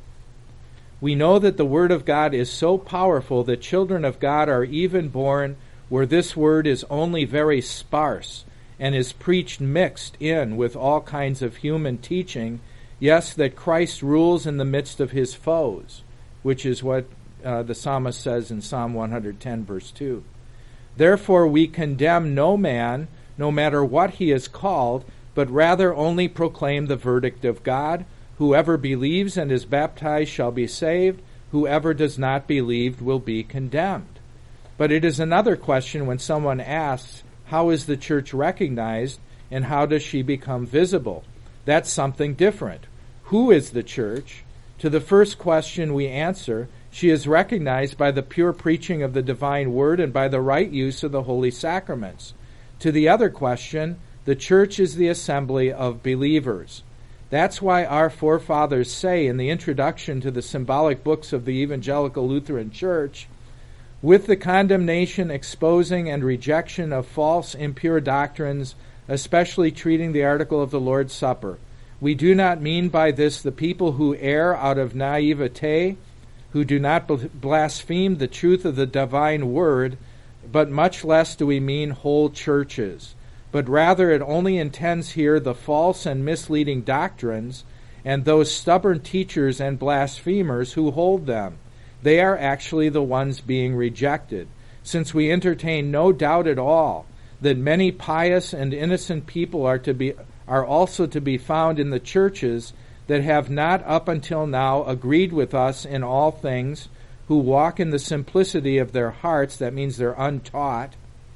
[SPEAKER 1] We know that the Word of God is so powerful that children of God are even born where this Word is only very sparse and is preached mixed in with all kinds of human teaching, yes, that Christ rules in the midst of his foes, which is what uh, the psalmist says in Psalm one ten, verse two. Therefore we condemn no man, no matter what he is called, but rather only proclaim the verdict of God. Whoever believes and is baptized shall be saved. Whoever does not believe will be condemned. But it is another question when someone asks, how is the church recognized and how does she become visible? That's something different. Who is the church? To the first question we answer, she is recognized by the pure preaching of the divine word and by the right use of the holy sacraments. To the other question, the church is the assembly of believers. That's why our forefathers say in the introduction to the symbolic books of the Evangelical Lutheran Church, with the condemnation, exposing, and rejection of false, impure doctrines, especially treating the article of the Lord's Supper, we do not mean by this the people who err out of naivete, who do not blaspheme the truth of the divine word, but much less do we mean whole churches. But rather it only intends here the false and misleading doctrines and those stubborn teachers and blasphemers who hold them. They are actually the ones being rejected, since we entertain no doubt at all that many pious and innocent people are to be are also to be found in the churches that have not up until now agreed with us in all things, who walk in the simplicity of their hearts, that means they're untaught,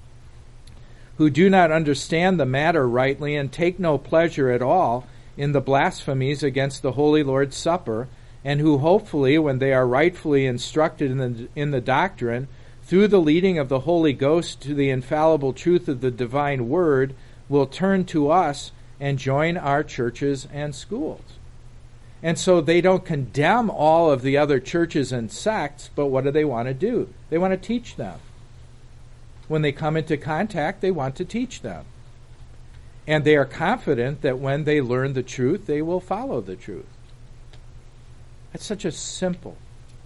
[SPEAKER 1] who do not understand the matter rightly and take no pleasure at all in the blasphemies against the Holy Lord's Supper, and who hopefully, when they are rightfully instructed in the, in the doctrine, through the leading of the Holy Ghost to the infallible truth of the divine word, will turn to us and join our churches and schools. And so they don't condemn all of the other churches and sects, but what do they want to do? They want to teach them. When they come into contact, they want to teach them. And they are confident that when they learn the truth, they will follow the truth. It's such a simple,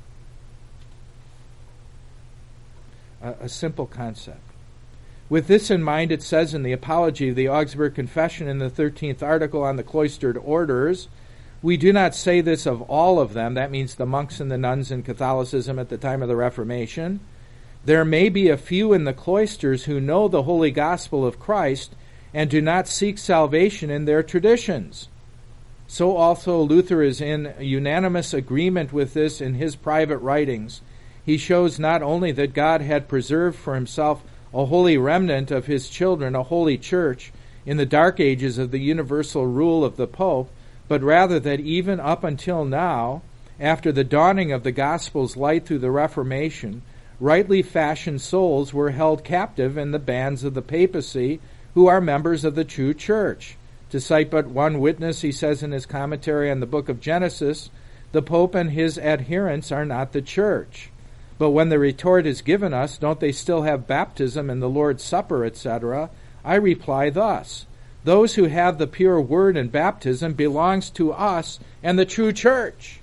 [SPEAKER 1] a, a simple concept. With this in mind, it says in the Apology of the Augsburg Confession in the thirteenth article on the cloistered orders, we do not say this of all of them, that means the monks and the nuns in Catholicism at the time of the Reformation. There may be a few in the cloisters who know the holy gospel of Christ and do not seek salvation in their traditions. So also Luther is in unanimous agreement with this in his private writings. He shows not only that God had preserved for himself a holy remnant of his children, a holy church, in the dark ages of the universal rule of the Pope, but rather that even up until now, after the dawning of the gospel's light through the Reformation, rightly fashioned souls were held captive in the bands of the papacy, who are members of the true church. To cite but one witness, he says in his commentary on the book of Genesis, the Pope and his adherents are not the church. But when the retort is given us, don't they still have baptism and the Lord's Supper, et cetera? I reply thus, those who have the pure word and baptism belongs to us and the true church.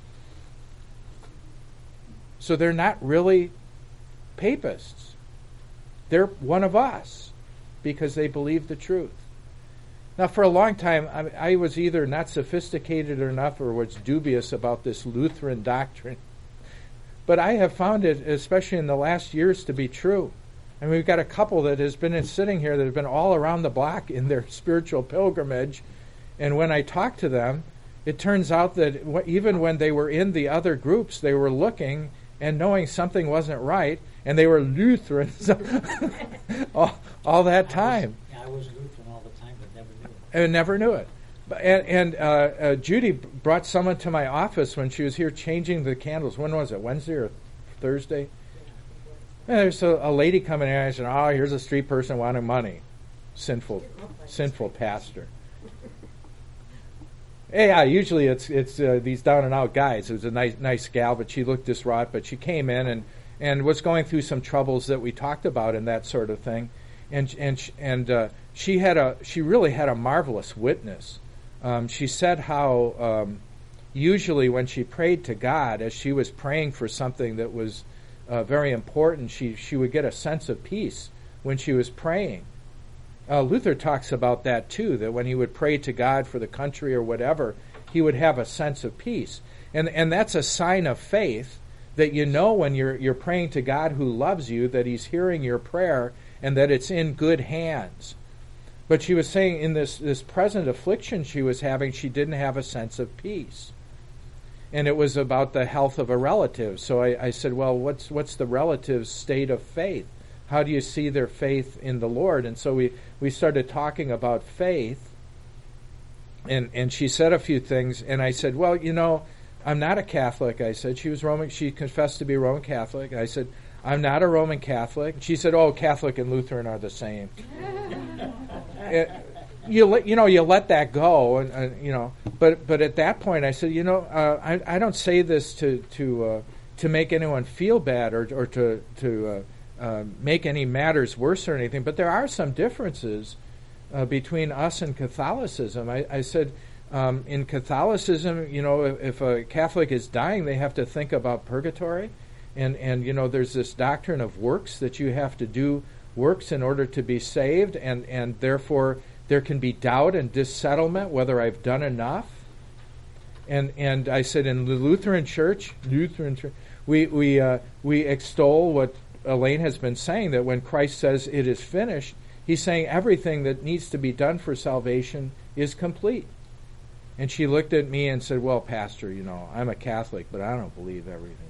[SPEAKER 1] So they're not really papists. They're one of us because they believe the truth. Now, for a long time, I, I was either not sophisticated enough or was dubious about this Lutheran doctrine. but I have found it, especially in the last years, to be true. And we've got a couple that has been in, sitting here that have been all around the block in their spiritual pilgrimage. And when I talk to them, it turns out that w- even when they were in the other groups, they were looking and knowing something wasn't right, and they were Lutherans all, all that time.
[SPEAKER 2] I was, yeah, I was Lutheran all the time, but never knew it.
[SPEAKER 1] And never knew it. But- And, and uh, uh, Judy brought someone to my office when she was here changing the candles. When was it? Wednesday or Thursday? And there's a, a lady coming in and I said, "Oh, here's a street person wanting money." Sinful, sinful pastor. Yeah, usually it's it's uh, these down and out guys. It was a nice nice gal, but she looked distraught. But she came in and, and was going through some troubles that we talked about and that sort of thing, and and sh- and uh, she had a she really had a marvelous witness. Um, she said how um, usually when she prayed to God, as she was praying for something that was uh, very important, she she would get a sense of peace when she was praying. Uh, Luther talks about that too, that when he would pray to God for the country or whatever, he would have a sense of peace. And and that's a sign of faith, that you know when you're you're praying to God who loves you, that he's hearing your prayer and that it's in good hands. But she was saying in this, this present affliction she was having, she didn't have a sense of peace. And it was about the health of a relative. So I, I said, well, what's what's the relative's state of faith? How do you see their faith in the Lord? And so we, we started talking about faith, and, and she said a few things, and I said, well, you know, I'm not a Catholic. I said, she was Roman, she confessed to be Roman Catholic. I said, I'm not a Roman Catholic. She said, oh, Catholic and Lutheran are the same. it, you let, you know, you let that go, and uh, you know, but but at that point I said, you know, uh, I I don't say this to to uh, to make anyone feel bad or or to to uh, Uh, make any matters worse or anything, but there are some differences uh, between us and Catholicism. I, I said, um, in Catholicism, you know, if, if a Catholic is dying, they have to think about purgatory, and and you know, there's this doctrine of works, that you have to do works in order to be saved, and and therefore there can be doubt and dissettlement whether I've done enough. And and I said, in the Lutheran Church, Lutheran Church, we we uh, we extol what Elaine has been saying, that when Christ says it is finished, he's saying everything that needs to be done for salvation is complete. And she looked at me and said, well, Pastor, you know, I'm a Catholic, but I don't believe everything.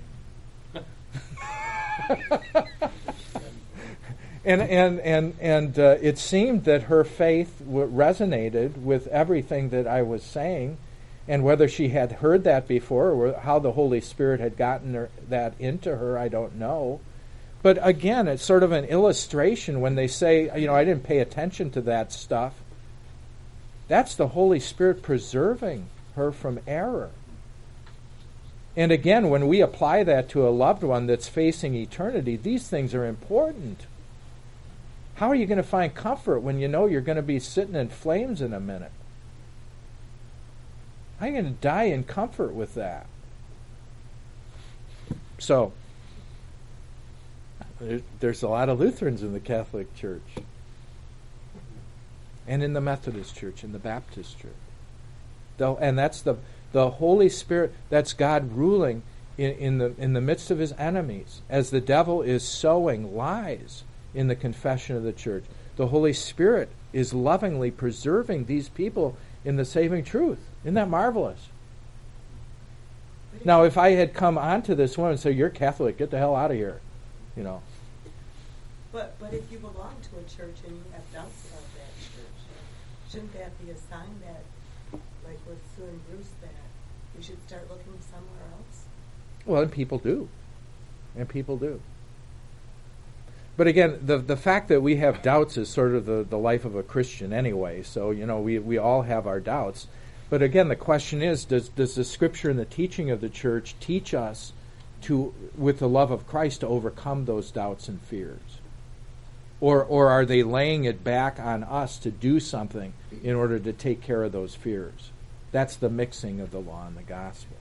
[SPEAKER 1] and and and and uh, it seemed that her faith w- resonated with everything that I was saying, and whether she had heard that before or how the Holy Spirit had gotten her, that into her, I don't know. But again, it's sort of an illustration when they say, you know, I didn't pay attention to that stuff. That's the Holy Spirit preserving her from error. And again, when we apply that to a loved one that's facing eternity, these things are important. How are you going to find comfort when you know you're going to be sitting in flames in a minute? How are you going to die in comfort with that? So, there's a lot of Lutherans in the Catholic Church, and in the Methodist Church, and the Baptist Church. And that's the the Holy Spirit, that's God ruling in, in the in the midst of his enemies. As the devil is sowing lies in the confession of the church, the Holy Spirit is lovingly preserving these people in the saving truth. Isn't that marvelous? Now, if I had come onto this woman and said, you're Catholic, get the hell out of here, you know.
[SPEAKER 3] But but if you belong to a church and you have doubts about that church, shouldn't that be a sign that, like with Sue and Bruce, that we should start looking somewhere else?
[SPEAKER 1] Well, and people do. And people do. But again, the the fact that we have doubts is sort of the, the life of a Christian anyway. So, you know, we we all have our doubts. But again, the question is, does does the Scripture and the teaching of the church teach us to, with the love of Christ, to overcome those doubts and fears? Or or are they laying it back on us to do something in order to take care of those fears? That's the mixing of the law and the gospel.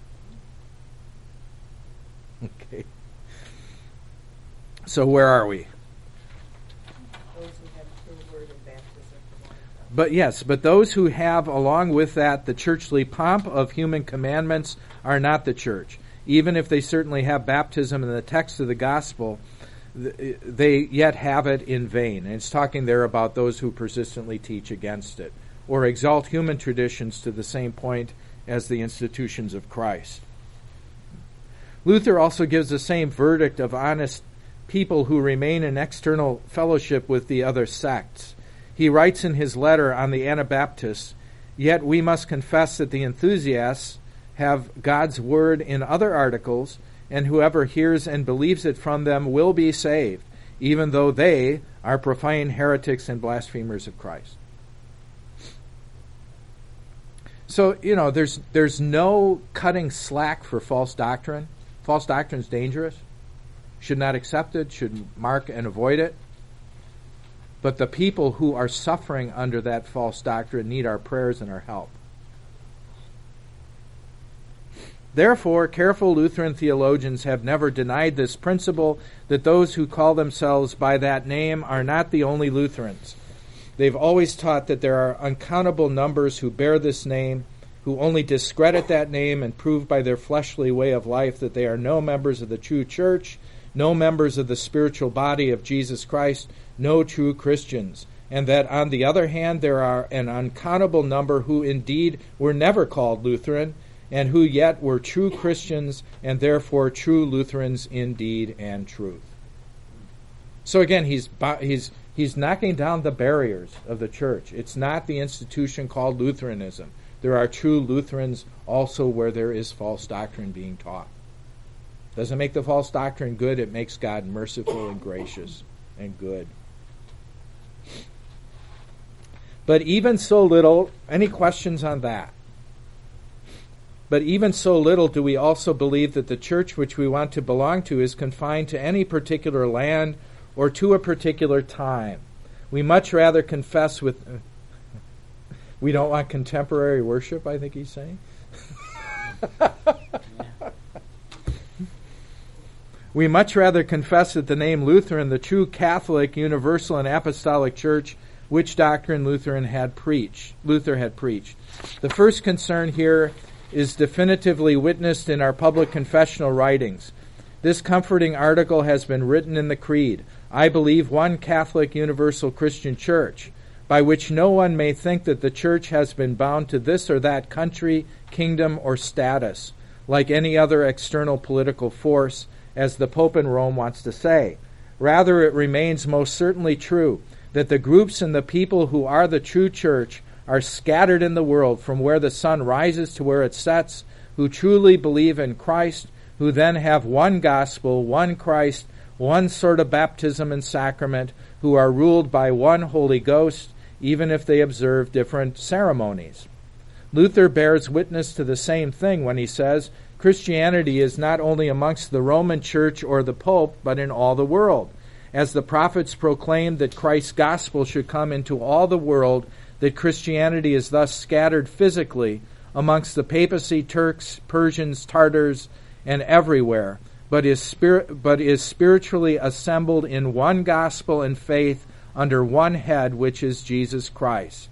[SPEAKER 1] Okay. So where are we?
[SPEAKER 3] Those who have true word and baptism.
[SPEAKER 1] But yes, but those who have along with that the churchly pomp of human commandments are not the church. even if they certainly have baptism in the text of the gospel, they yet have it in vain. And it's talking there about those who persistently teach against it, or exalt human traditions to the same point as the institutions of Christ. Luther also gives the same verdict of honest people who remain in external fellowship with the other sects. He writes in his letter on the Anabaptists, "Yet we must confess that the enthusiasts have God's word in other articles, and whoever hears and believes it from them will be saved, even though they are profane heretics and blasphemers of Christ." So, you know, there's there's no cutting slack for false doctrine. False doctrine is dangerous. Should not accept it, should mark and avoid it. But the people who are suffering under that false doctrine need our prayers and our help. Therefore, careful Lutheran theologians have never denied this principle that those who call themselves by that name are not the only Lutherans. They've always taught that there are uncountable numbers who bear this name, who only discredit that name and prove by their fleshly way of life that they are no members of the true church, no members of the spiritual body of Jesus Christ, no true Christians, and that on the other hand there are an uncountable number who indeed were never called Lutheran, and who yet were true Christians and therefore true Lutherans in deed and truth. So again, he's he's he's knocking down the barriers of the church. It's not the institution called Lutheranism. There are true Lutherans also where there is false doctrine being taught. Doesn't make the false doctrine good, it makes God merciful and gracious and good. But even so little, any questions on that? But even so little do we also believe that the church which we want to belong to is confined to any particular land or to a particular time. We much rather confess with... We don't want contemporary worship, I think he's saying. We much rather confess that the name Lutheran, the true Catholic, universal, and apostolic church, which doctrine Lutheran had preached, Luther had preached. The first concern here is definitively witnessed in our public confessional writings. This comforting article has been written in the Creed. I believe one Catholic universal Christian church, by which no one may think that the church has been bound to this or that country, kingdom, or status, like any other external political force, as the Pope in Rome wants to say. Rather, it remains most certainly true that the groups and the people who are the true church are scattered in the world from where the sun rises to where it sets, who truly believe in Christ, who then have one gospel, one Christ, one sort of baptism and sacrament, who are ruled by one Holy Ghost, even if they observe different ceremonies. Luther bears witness to the same thing when he says, Christianity is not only amongst the Roman Church or the Pope, but in all the world. As the prophets proclaimed that Christ's gospel should come into all the world, that Christianity is thus scattered physically amongst the papacy, Turks, Persians, Tartars, and everywhere, but is spirit, but is spiritually assembled in one gospel and faith under one head, which is Jesus Christ.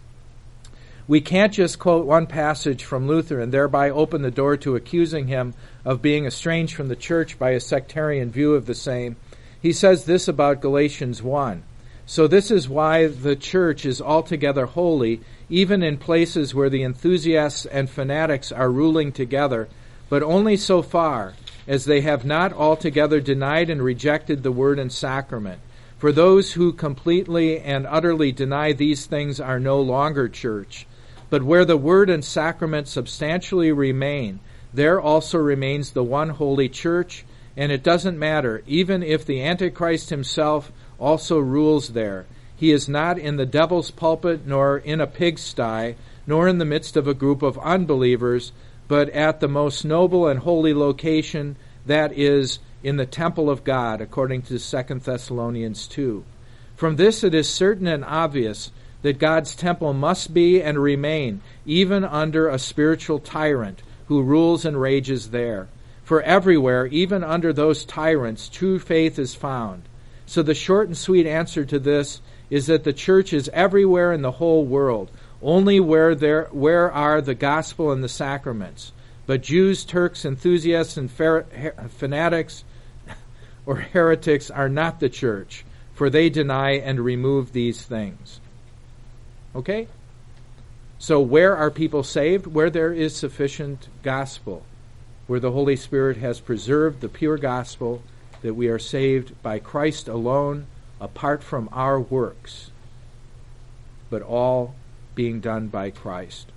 [SPEAKER 1] We can't just quote one passage from Luther and thereby open the door to accusing him of being estranged from the church by a sectarian view of the same. He says this about Galatians one. So this is why the church is altogether holy, even in places where the enthusiasts and fanatics are ruling together, but only so far as they have not altogether denied and rejected the word and sacrament. For those who completely and utterly deny these things are no longer church. But where the word and sacrament substantially remain, there also remains the one holy church, and it doesn't matter, even if the Antichrist himself also rules there. He is not in the devil's pulpit, nor in a pigsty, nor in the midst of a group of unbelievers, but at the most noble and holy location, that is, in the temple of God, according to Second Thessalonians two. From this it is certain and obvious that God's temple must be and remain even under a spiritual tyrant who rules and rages there. For everywhere, even under those tyrants, true faith is found. So the short and sweet answer to this is that the church is everywhere in the whole world, only where there where are the gospel and the sacraments. But Jews, Turks, enthusiasts, and fer- her- fanatics or heretics are not the church, for they deny and remove these things. Okay? So where are people saved? Where there is sufficient gospel, where the Holy Spirit has preserved the pure gospel, that we are saved by Christ alone, apart from our works, but all being done by Christ.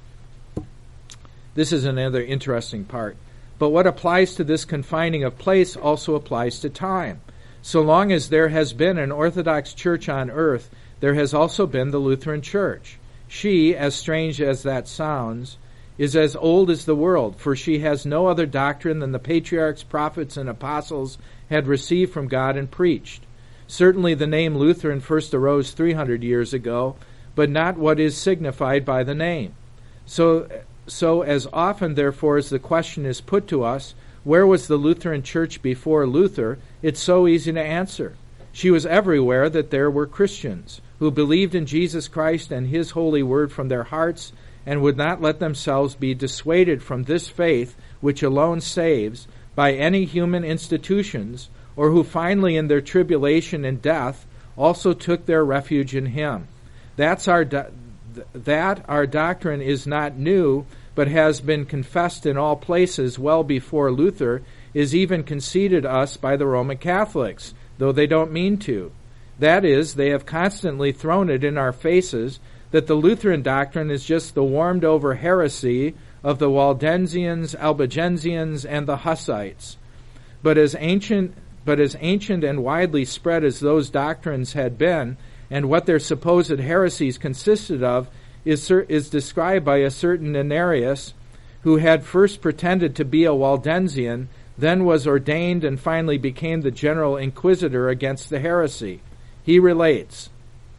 [SPEAKER 1] This is another interesting part. But what applies to this confining of place also applies to time. So long as there has been an Orthodox Church on earth, there has also been the Lutheran Church. She, as strange as that sounds, is as old as the world, for she has no other doctrine than the patriarchs, prophets, and apostles had received from God and preached. Certainly the name Lutheran first arose three hundred years ago, but not what is signified by the name. So, so as often, therefore, as the question is put to us, where was the Lutheran Church before Luther, it's so easy to answer. She was everywhere that there were Christians who believed in Jesus Christ and His holy word from their hearts and would not let themselves be dissuaded from this faith which alone saves by any human institutions, or who finally in their tribulation and death also took their refuge in Him. That's our do- that our doctrine is not new, but has been confessed in all places well before Luther, is even conceded us by the Roman Catholics, though they don't mean to. That is, they have constantly thrown it in our faces that the Lutheran doctrine is just the warmed-over heresy of the Waldensians, Albigensians, and the Hussites. But as ancient, but as ancient and widely spread as those doctrines had been, and what their supposed heresies consisted of, is, is described by a certain Nenarius, who had first pretended to be a Waldensian, then was ordained and finally became the general inquisitor against the heresy. He relates,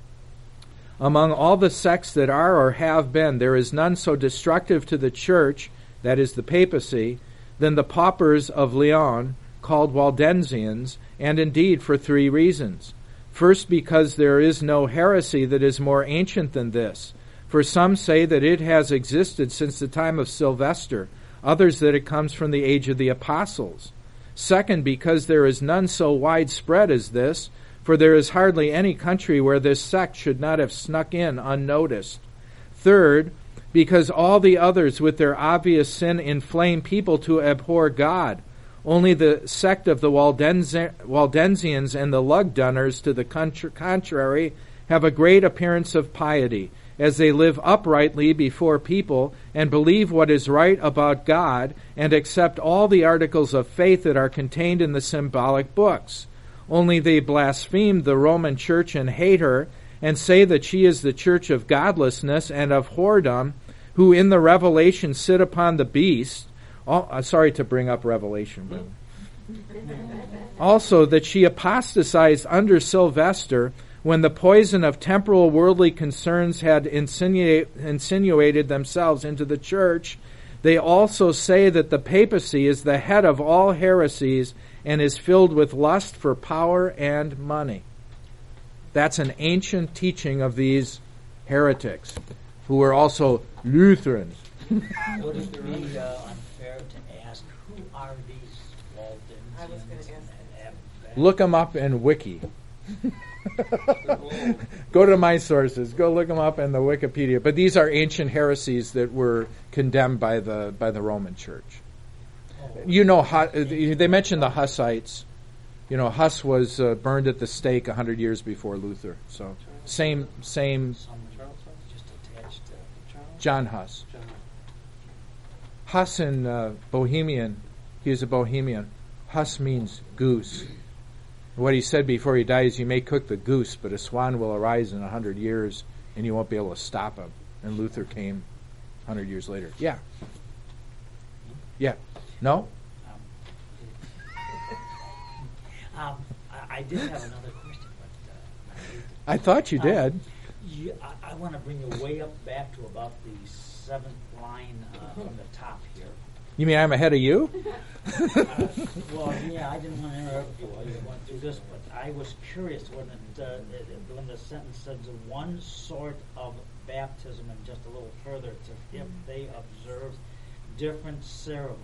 [SPEAKER 1] among all the sects that are or have been, there is none so destructive to the church, that is the papacy, than the paupers of Lyon, called Waldensians, and indeed for three reasons. First, because there is no heresy that is more ancient than this. For some say that it has existed since the time of Sylvester, others that it comes from the age of the apostles. Second, because there is none so widespread as this, for there is hardly any country where this sect should not have snuck in unnoticed. Third, because all the others with their obvious sin inflame people to abhor God. Only the sect of the Waldensi- Waldensians and the Lugdunners, to the contra- contrary, have a great appearance of piety, as they live uprightly before people and believe what is right about God and accept all the articles of faith that are contained in the symbolic books. Only they blaspheme the Roman Church and hate her, and say that she is the church of godlessness and of whoredom, who in the Revelation sit upon the beast. Oh, uh, sorry to bring up Revelation, but also that she apostatized under Sylvester when the poison of temporal worldly concerns had insinuate, insinuated themselves into the church. They also say that the papacy is the head of all heresies and is filled with lust for power and money. That's an ancient teaching of these heretics, who were also Lutherans.
[SPEAKER 2] Would it be uh, unfair to ask, who are these Waldensians?
[SPEAKER 3] I was going to ask
[SPEAKER 2] and Ab-
[SPEAKER 1] Look them up in Wiki. Go to my sources. Go look them up in the Wikipedia. But these are ancient heresies that were condemned by the by the Roman Church.
[SPEAKER 2] Oh.
[SPEAKER 1] You know, they mentioned the Hussites. You know, Huss was uh, burned at the stake a hundred years before Luther. So same same.
[SPEAKER 2] Someone just attached to
[SPEAKER 1] John Huss. Huss in uh, Bohemian. He was a Bohemian. Huss means goose. What he said before he dies, you may cook the goose, but a swan will arise in a hundred years, and you won't be able to stop him. And Luther came a hundred years later. Yeah. Yeah. No?
[SPEAKER 2] Um, um, I, I did have another question, but uh,
[SPEAKER 1] I thought you did.
[SPEAKER 2] Um, you, I, I want to bring you way up back to about the seventh line uh, from the top here.
[SPEAKER 1] You mean I'm ahead of you?
[SPEAKER 2] Uh, well, yeah, I didn't want to interrupt you while you went through this, but I was curious when it, uh, it, when the sentence says one sort of baptism, and just a little further, to if they observe different ceremonies.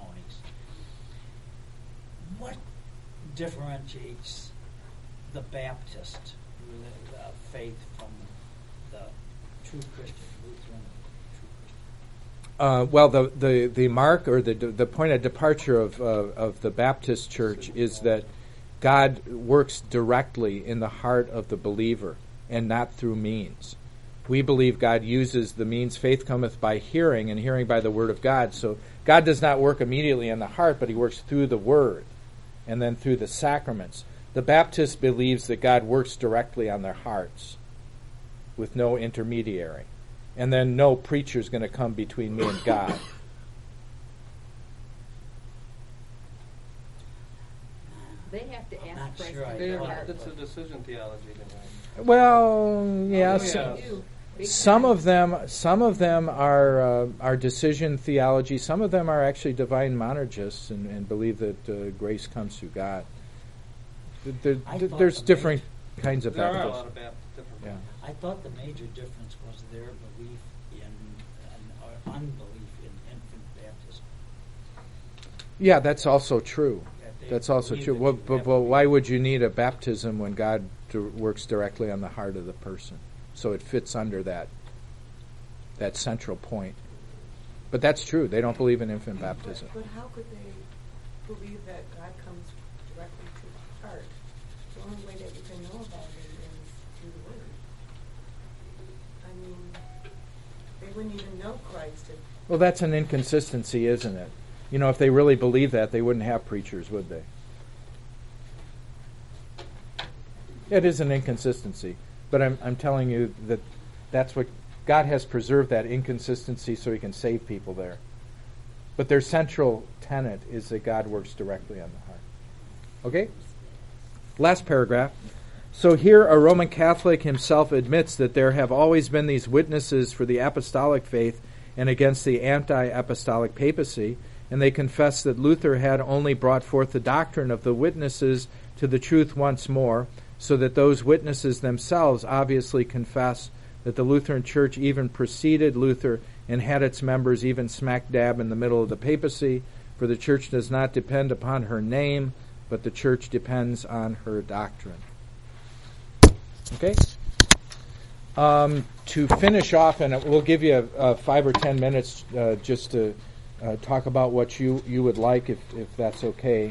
[SPEAKER 2] What differentiates the Baptist uh, faith from the true Christian, Lutheran true Christian?
[SPEAKER 1] Uh, well, the, the, the mark or the the point of departure of uh, of the Baptist Church is that God works directly in the heart of the believer and not through means. We believe God uses the means. Faith cometh by hearing, and hearing by the word of God. So God does not work immediately in the heart, but he works through the word and then through the sacraments. The Baptist believes that God works directly on their hearts with no intermediary. And then no preacher is going to come between me and God.
[SPEAKER 7] They have to
[SPEAKER 2] I'm
[SPEAKER 7] ask
[SPEAKER 2] not
[SPEAKER 7] Christ
[SPEAKER 2] sure I
[SPEAKER 7] in
[SPEAKER 5] They
[SPEAKER 7] their
[SPEAKER 2] got
[SPEAKER 7] heart.
[SPEAKER 5] It's a decision theology. Then.
[SPEAKER 1] Well, yeah,
[SPEAKER 5] Oh,
[SPEAKER 1] so-
[SPEAKER 5] yeah.
[SPEAKER 7] Do. Big
[SPEAKER 1] some
[SPEAKER 7] time.
[SPEAKER 1] of them, some of them are uh, are decision theology. Some of them are actually divine monergists and, and believe that uh, grace comes through God. Th- there-
[SPEAKER 2] I
[SPEAKER 1] th-
[SPEAKER 2] thought
[SPEAKER 1] there's
[SPEAKER 2] the
[SPEAKER 1] different kinds of
[SPEAKER 5] There are a
[SPEAKER 1] Baptists.
[SPEAKER 5] lot of Baptist different.
[SPEAKER 1] Yeah.
[SPEAKER 2] I thought the major difference was their belief in, and, or unbelief in infant baptism.
[SPEAKER 1] Yeah, that's also true.
[SPEAKER 2] That they
[SPEAKER 1] That's also
[SPEAKER 2] believe
[SPEAKER 1] true.
[SPEAKER 2] that
[SPEAKER 1] Well,
[SPEAKER 2] you
[SPEAKER 1] but,
[SPEAKER 2] have
[SPEAKER 1] well,
[SPEAKER 2] to-
[SPEAKER 1] why would you need a baptism when God d- works directly on the heart of the person? So it fits under that that central point. But that's true. They don't believe in infant baptism.
[SPEAKER 3] But, but how could they believe that God comes directly to the heart? The only way that you can know about it is through the Word. I mean, they wouldn't even know Christ if
[SPEAKER 1] Well, that's an inconsistency, isn't it? You know, if they really believe that, they wouldn't have preachers, would they? It is an inconsistency. But I'm, I'm telling you that that's what God has preserved, that inconsistency, so he can save people there. But their central tenet is that God works directly on the heart. Okay? Last paragraph. So here a Roman Catholic himself admits that there have always been these witnesses for the apostolic faith and against the anti-apostolic papacy, and they confess that Luther had only brought forth the doctrine of the witnesses to the truth once more, so that those witnesses themselves obviously confess that the Lutheran Church even preceded Luther and had its members even smack dab in the middle of the papacy, for the Church does not depend upon her name, but the Church depends on her doctrine. Okay? Um, to finish off, and we'll give you a, a five or ten minutes uh, just to uh, talk about what you, you would like, if, if that's okay.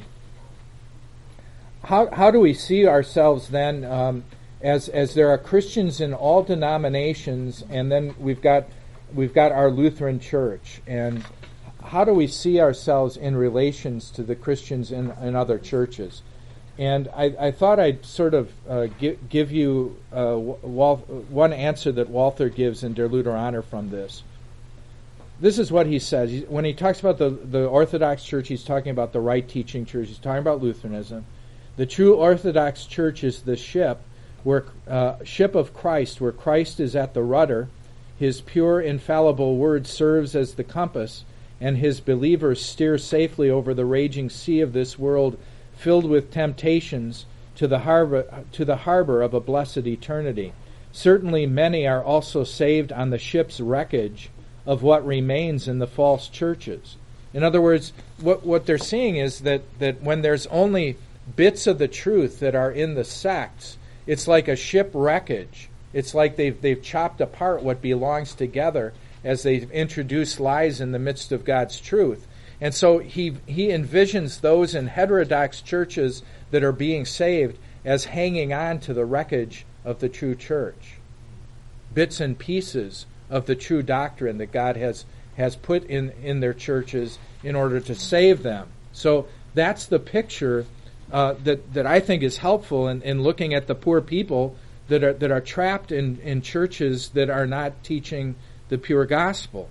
[SPEAKER 1] How how do we see ourselves then, um, as as there are Christians in all denominations, and then we've got we've got our Lutheran Church, and how do we see ourselves in relations to the Christians in, in other churches? And I, I thought I'd sort of uh, give, give you uh, Wal- one answer that Walther gives in Der Lutheraner from this. This is what he says. He, when he talks about the, the Orthodox Church, he's talking about the right teaching church. He's talking about Lutheranism. The true Orthodox Church is the ship, where uh, ship of Christ, where Christ is at the rudder, his pure, infallible word serves as the compass, and his believers steer safely over the raging sea of this world, filled with temptations, to the harbor to the harbor of a blessed eternity. Certainly many are also saved on the ship's wreckage of what remains in the false churches. In other words, what what they're seeing is that, that when there's only bits of the truth that are in the sects, it's like a ship wreckage. It's like they've they've chopped apart what belongs together as they've introduced lies in the midst of God's truth. And so he he envisions those in heterodox churches that are being saved as hanging on to the wreckage of the true church. Bits and pieces of the true doctrine that God has, has put in, in their churches in order to save them. So that's the picture uh, that, that I think is helpful in, in looking at the poor people that are that are trapped in, in churches that are not teaching the pure gospel.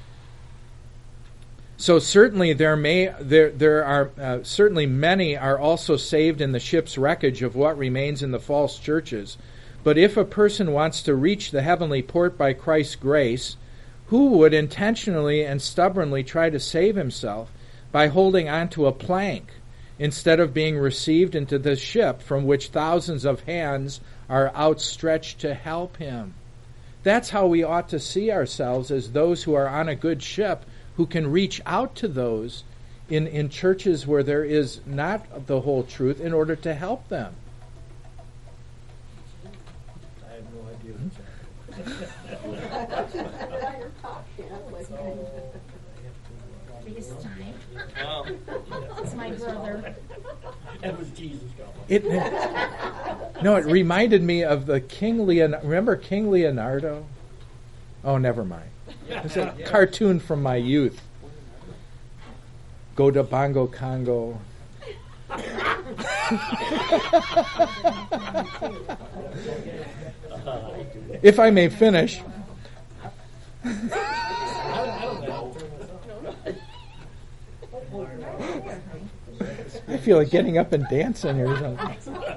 [SPEAKER 1] So certainly there may there there are uh, certainly many are also saved in the ship's wreckage of what remains in the false churches. But if a person wants to reach the heavenly port by Christ's grace, who would intentionally and stubbornly try to save himself by holding onto a plank instead of being received into the ship from which thousands of hands are outstretched to help him? That's how we ought to see ourselves, as those who are on a good ship who can reach out to those in, in churches where there is not the whole truth in order to help them.
[SPEAKER 2] I have no idea what's happening.
[SPEAKER 8] This time.
[SPEAKER 5] Wow.
[SPEAKER 8] It's my brother.
[SPEAKER 2] That was Jesus going.
[SPEAKER 1] It, no, it reminded me of the King Leonardo. Remember King Leonardo? Oh, never mind. It's a cartoon from my youth. Go to Bongo Congo. If I may finish. I feel like getting up and dancing or something.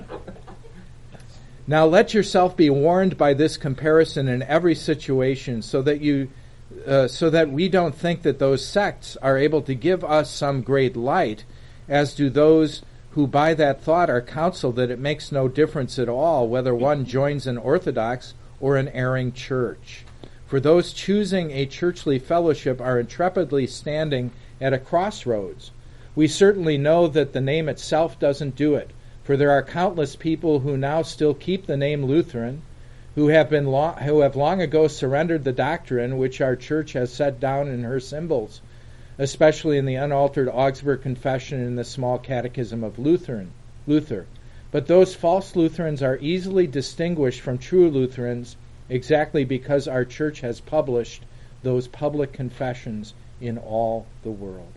[SPEAKER 1] Now let yourself be warned by this comparison in every situation, so that you, uh, so that we don't think that those sects are able to give us some great light, as do those who by that thought are counseled that it makes no difference at all whether one joins an orthodox or an erring church. For those choosing a churchly fellowship are intrepidly standing at a crossroads. We certainly know that the name itself doesn't do it, for there are countless people who now still keep the name Lutheran, who have been long, who have long ago surrendered the doctrine which our church has set down in her symbols, especially in the unaltered Augsburg Confession and the small Catechism of Lutheran, Luther. But those false Lutherans are easily distinguished from true Lutherans exactly because our church has published those public confessions in all the world.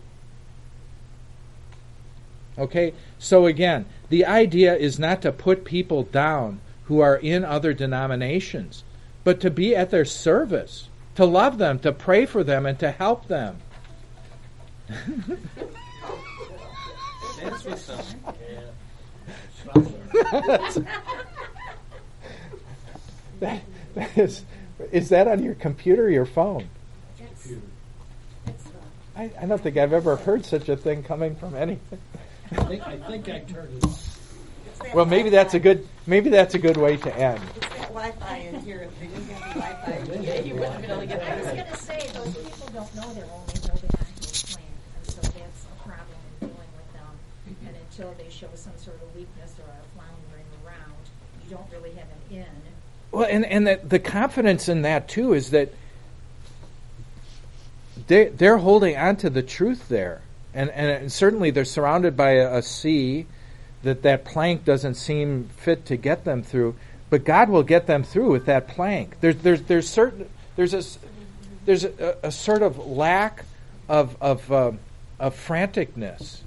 [SPEAKER 1] Okay, so again, the idea is not to put people down who are in other denominations, but to be at their service, to love them, to pray for them, and to help them.
[SPEAKER 5] Dance with some.
[SPEAKER 1] that, that is, is that on your computer or your phone?
[SPEAKER 8] It's,
[SPEAKER 2] Computer.
[SPEAKER 8] it's the,
[SPEAKER 1] I, I don't think I've ever heard such a thing coming from anything.
[SPEAKER 2] I think, I think I turned it off.
[SPEAKER 3] It's that
[SPEAKER 1] Well, maybe that's a
[SPEAKER 3] Wi-Fi.
[SPEAKER 1] good maybe that's a good way to end.
[SPEAKER 3] It's that Wi-Fi in here. If they didn't have the Wi-fi,
[SPEAKER 2] Yeah,
[SPEAKER 3] you wouldn't be able to get
[SPEAKER 8] I was
[SPEAKER 3] through
[SPEAKER 8] going
[SPEAKER 3] it.
[SPEAKER 8] to say, those people don't know they're only holding on to a plan, and so that's a problem in dealing with them. And until they show some sort of weakness or are floundering around, you don't really have an in.
[SPEAKER 1] Well, and and the, the confidence in that too is that they they're holding on to the truth there, and and certainly they're surrounded by a, a sea that that plank doesn't seem fit to get them through, but God will get them through with that plank. There's there's there's certain there's a there's a, a sort of lack of of uh, of franticness.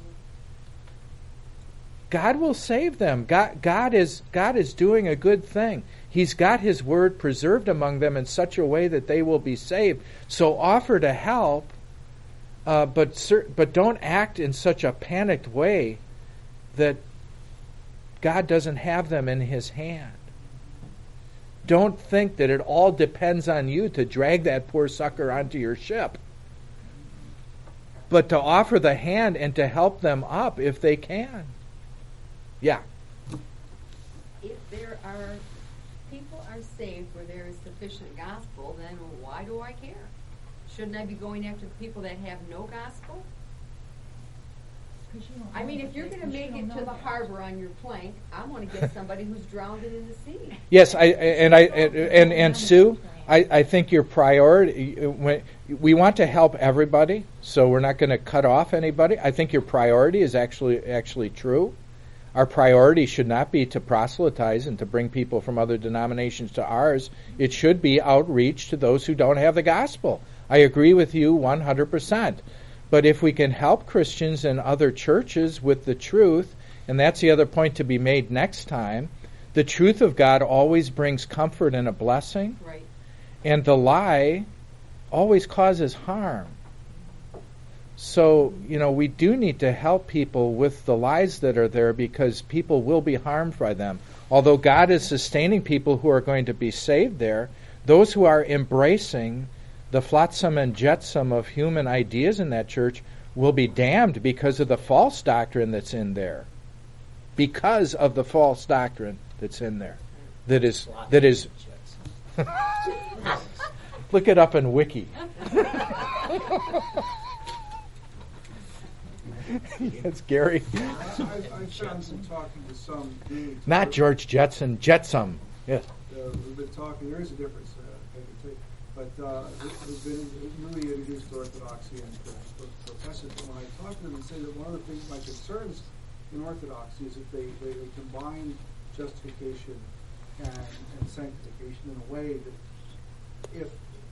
[SPEAKER 1] God will save them. God God is God is doing a good thing. He's got His word preserved among them in such a way that they will be saved. So offer to help, uh, but cer- but don't act in such a panicked way that God doesn't have them in His hand. Don't think that it all depends on you to drag that poor sucker onto your ship, but to offer the hand and to help them up if they can. Yeah.
[SPEAKER 7] If there are people are saved where there is sufficient gospel, then why do I care? Shouldn't I be going after the people that have no gospel?
[SPEAKER 8] 'Cause you don't
[SPEAKER 7] I
[SPEAKER 8] know
[SPEAKER 7] mean, if
[SPEAKER 8] that
[SPEAKER 7] you're
[SPEAKER 8] they-
[SPEAKER 7] going to
[SPEAKER 8] 'cause you
[SPEAKER 7] make
[SPEAKER 8] don't
[SPEAKER 7] it
[SPEAKER 8] know
[SPEAKER 7] to the
[SPEAKER 8] that.
[SPEAKER 7] harbor on your plank, I want to get somebody who's drowned in the sea.
[SPEAKER 1] Yes, I and I and and Sue, I, I think your priority when we want to help everybody, so we're not going to cut off anybody. I think your priority is actually actually true. Our priority should not be to proselytize and to bring people from other denominations to ours. It should be outreach to those who don't have the gospel. I agree with you one hundred percent. But if we can help Christians in other churches with the truth, and that's the other point to be made next time, the truth of God always brings comfort and a blessing,
[SPEAKER 7] Right.
[SPEAKER 1] and the lie always causes harm. So, you know, we do need to help people with the lies that are there because people will be harmed by them. Although God is sustaining people who are going to be saved there, those who are embracing the flotsam and jetsam of human ideas in that church will be damned because of the false doctrine that's in there. Because of the false doctrine that's in there. That is, that is, look it up in Wiki. Yes, Gary.
[SPEAKER 6] I, I, I found some talking to some dudes.
[SPEAKER 1] Not George Jetson, Jetsam. Yes.
[SPEAKER 6] Uh, we've been talking, there is a difference, uh, I can tell you. But uh, we've been newly introduced to Orthodoxy and pro- pro- Protestant. And when I talk to them and say that one of the things, my concerns in Orthodoxy is that they, they, they combine justification and, and sanctification in a way that if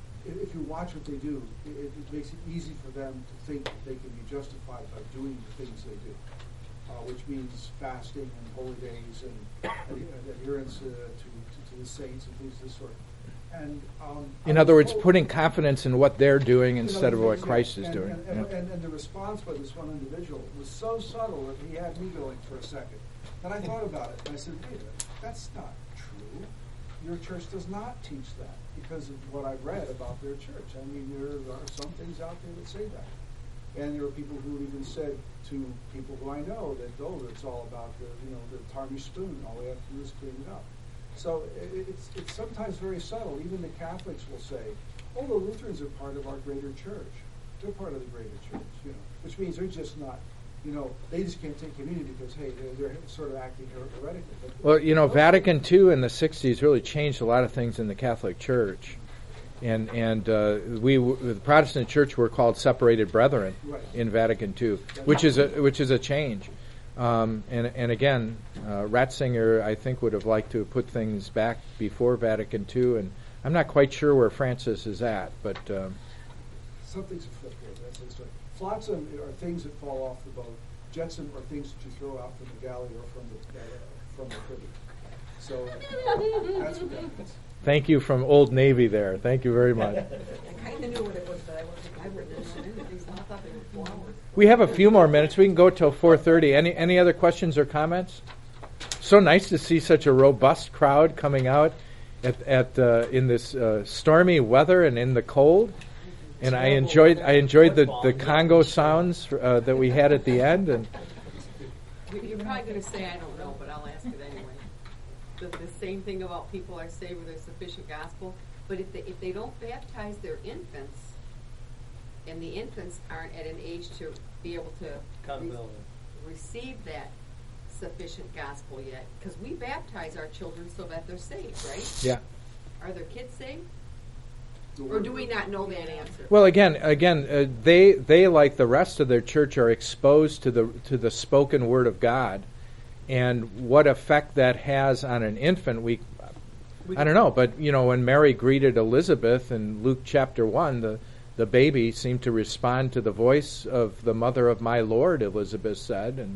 [SPEAKER 6] if you watch what they do, it, it makes it easy for them to think that they can be justified by doing the things they do, uh, which means fasting and holy days and ad- adherence uh, to, to, to the saints and things of this sort. And um,
[SPEAKER 1] In
[SPEAKER 6] I
[SPEAKER 1] other
[SPEAKER 6] was
[SPEAKER 1] words,
[SPEAKER 6] told-
[SPEAKER 1] putting confidence in what they're doing
[SPEAKER 6] you know,
[SPEAKER 1] instead of what
[SPEAKER 6] yeah,
[SPEAKER 1] Christ is
[SPEAKER 6] and,
[SPEAKER 1] doing.
[SPEAKER 6] And, and,
[SPEAKER 1] Yeah.
[SPEAKER 6] and, and the response by this one individual was so subtle that he had me going for a second. And I thought about it, and I said, wait a minute, that's not true. Your church does not teach that because of what I've read about their church. I mean, there are some things out there that say that. And there are people who even said to people who I know that, oh, it's all about the, you know, the tarnished spoon. All we have to do is clean it up. So it, it's it's sometimes very subtle. Even the Catholics will say, oh, the Lutherans are part of our greater church. They're part of the greater church, you know, which means they're just not, you know, they just can't take communion because, hey, they're, they're sort of acting her- heretical. But
[SPEAKER 1] Well, you know, Vatican Two in the sixties really changed a lot of things in the Catholic Church. And and uh, we, the Protestant Church, were called separated brethren
[SPEAKER 6] Right.
[SPEAKER 1] in Vatican Two, which is a which is a change. Um, and and again, uh, Ratzinger, I think, would have liked to have put things back before Vatican Two, and I'm not quite sure where Francis is at, but um,
[SPEAKER 6] some things are flipped over. That's the story. Flotsam are things that fall off the boat. Jetsam are things that you throw out from the galley or from the uh, from the privy. So uh, that's what that means.
[SPEAKER 1] thank you from Old Navy there. Thank you very much.
[SPEAKER 3] I kind of knew what it was, but I wasn't, I wouldn't have known anything. I thought they were flowers.
[SPEAKER 1] We have a few more minutes. We can go till four thirty. Any any other questions or comments? So nice to see such a robust crowd coming out at at uh, in this uh, stormy weather and in the cold. And I enjoyed I enjoyed the, the Congo sounds uh, that we had at the end. And
[SPEAKER 7] You're probably going to say I don't know, but I'll ask it anyway. The, the same thing about people are saved with their sufficient gospel, but if they, if they don't baptize their infants, and the infants aren't at an age to be able to re-
[SPEAKER 5] Accountability.
[SPEAKER 7] receive that sufficient gospel yet, because we baptize our children so that they're saved, right?
[SPEAKER 1] yeah.
[SPEAKER 7] Are their kids saved? Or do we not know that answer?
[SPEAKER 1] Well, again, again, uh, they they like the rest of their church are exposed to the to the spoken word of God, and what effect that has on an infant, we, I don't know, but you know, when Mary greeted Elizabeth in Luke chapter one, the the baby seemed to respond to the voice of the mother of my Lord, Elizabeth said, and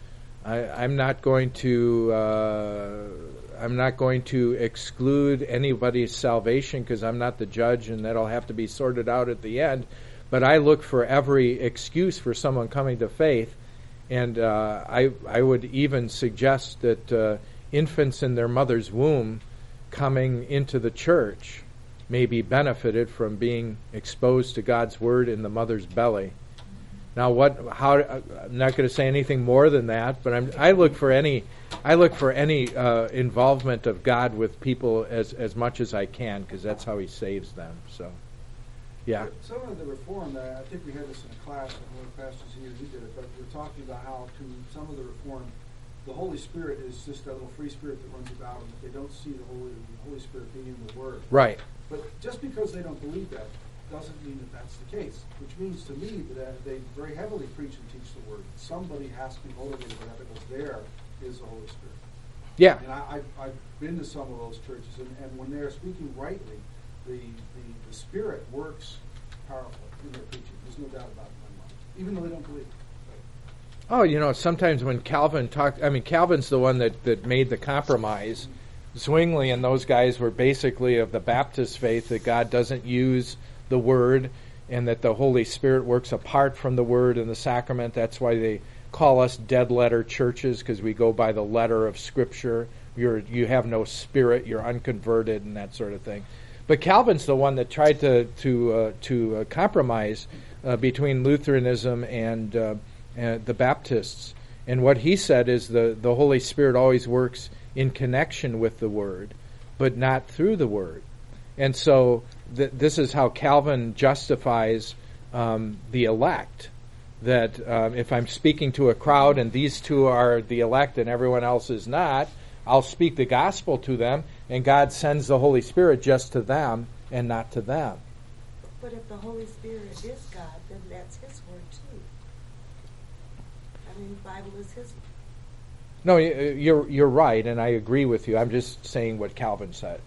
[SPEAKER 1] I, I'm not going to. Uh, I'm not going to exclude anybody's salvation because I'm not the judge, and that'll have to be sorted out at the end. But I look for every excuse for someone coming to faith, and uh, I I would even suggest that uh, infants in their mother's womb coming into the church may be benefited from being exposed to God's word in the mother's belly. Now, what? How? I'm not going to say anything more than that, but I'm, I look for any, I look for any uh, involvement of God with people as as much as I can, because that's how He saves them. So, yeah.
[SPEAKER 6] Some of the reform, uh, I think we had this in a class, and one of the pastors here, he did it, but we're talking about how to some of the reform, the Holy Spirit is just that little free spirit that runs about them. If they don't see the Holy, the Holy Spirit being in the Word,
[SPEAKER 1] Right.
[SPEAKER 6] But just because they don't believe that doesn't mean that that's the case, which means to me that they very heavily preach and teach the Word. Somebody has to be motivated by that because there is the Holy Spirit.
[SPEAKER 1] Yeah.
[SPEAKER 6] And I, I've, I've been to some of those churches, and, and when they're speaking rightly, the, the, the Spirit works powerfully in their preaching. There's no doubt about it in my mind, even though they don't believe it.
[SPEAKER 1] Oh, you know, sometimes when Calvin talked, I mean, Calvin's the one that, that made the compromise. Zwingli and those guys were basically of the Baptist faith that God doesn't use the Word and that the Holy Spirit works apart from the Word and the sacrament. That's why they call us dead letter churches, because we go by the letter of Scripture. You're, you have no spirit, you're unconverted, and that sort of thing. But Calvin's the one that tried to to uh, to uh, compromise uh, between Lutheranism and, uh, and the Baptists. And what he said is the, the Holy Spirit always works in connection with the Word, but not through the Word. And so th- this is how Calvin justifies um, the elect. That um, if I'm speaking to a crowd and these two are the elect and everyone else is not, I'll speak the gospel to them, and God sends the Holy Spirit just to them and not to them.
[SPEAKER 3] But if the Holy Spirit is God, then that's His word too. I mean, the Bible is His word.
[SPEAKER 1] No, you're you're right, and I agree with you. I'm just saying what Calvin said.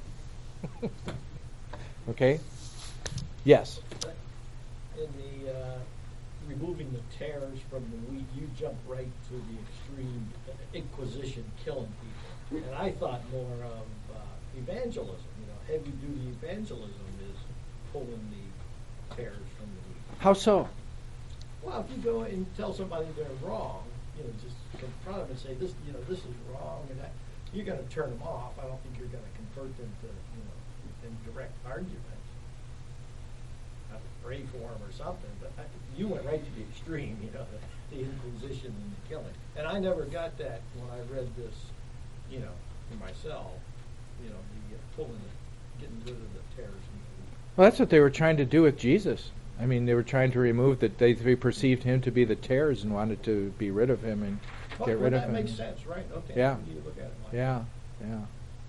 [SPEAKER 1] Okay? Yes.
[SPEAKER 9] In the uh, removing the tares from the wheat, you jump right to the extreme Inquisition, killing people, and I thought more of uh, evangelism. You know, heavy-duty evangelism is pulling the tares from the wheat.
[SPEAKER 1] How so?
[SPEAKER 9] Well, if you go and tell somebody they're wrong, you know, just confront them and say, "This, you know, this is wrong," and that, you're going to turn them off. I don't think you're going to convert them to, you know, in direct argument. Have to pray for them or something. But I, you went right to the extreme, you know, the, the Inquisition and the killing. And I never got that when I read this, you know, for myself. You know, the uh, pulling, the, getting rid of the tares.
[SPEAKER 1] Well, that's what they were trying to do with Jesus. I mean, they were trying to remove that. They, they perceived him to be the tares and wanted to be rid of him and
[SPEAKER 9] well,
[SPEAKER 1] get
[SPEAKER 9] well,
[SPEAKER 1] rid of
[SPEAKER 9] that
[SPEAKER 1] him.
[SPEAKER 9] That makes sense, right? Okay.
[SPEAKER 1] Yeah.
[SPEAKER 9] You look at it like
[SPEAKER 1] Yeah. Yeah.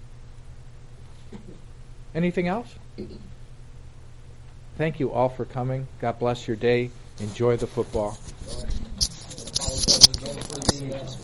[SPEAKER 1] Anything else? Thank you all for coming. God bless your day. Enjoy the football.
[SPEAKER 9] that. All right. Apologize again for the, uh,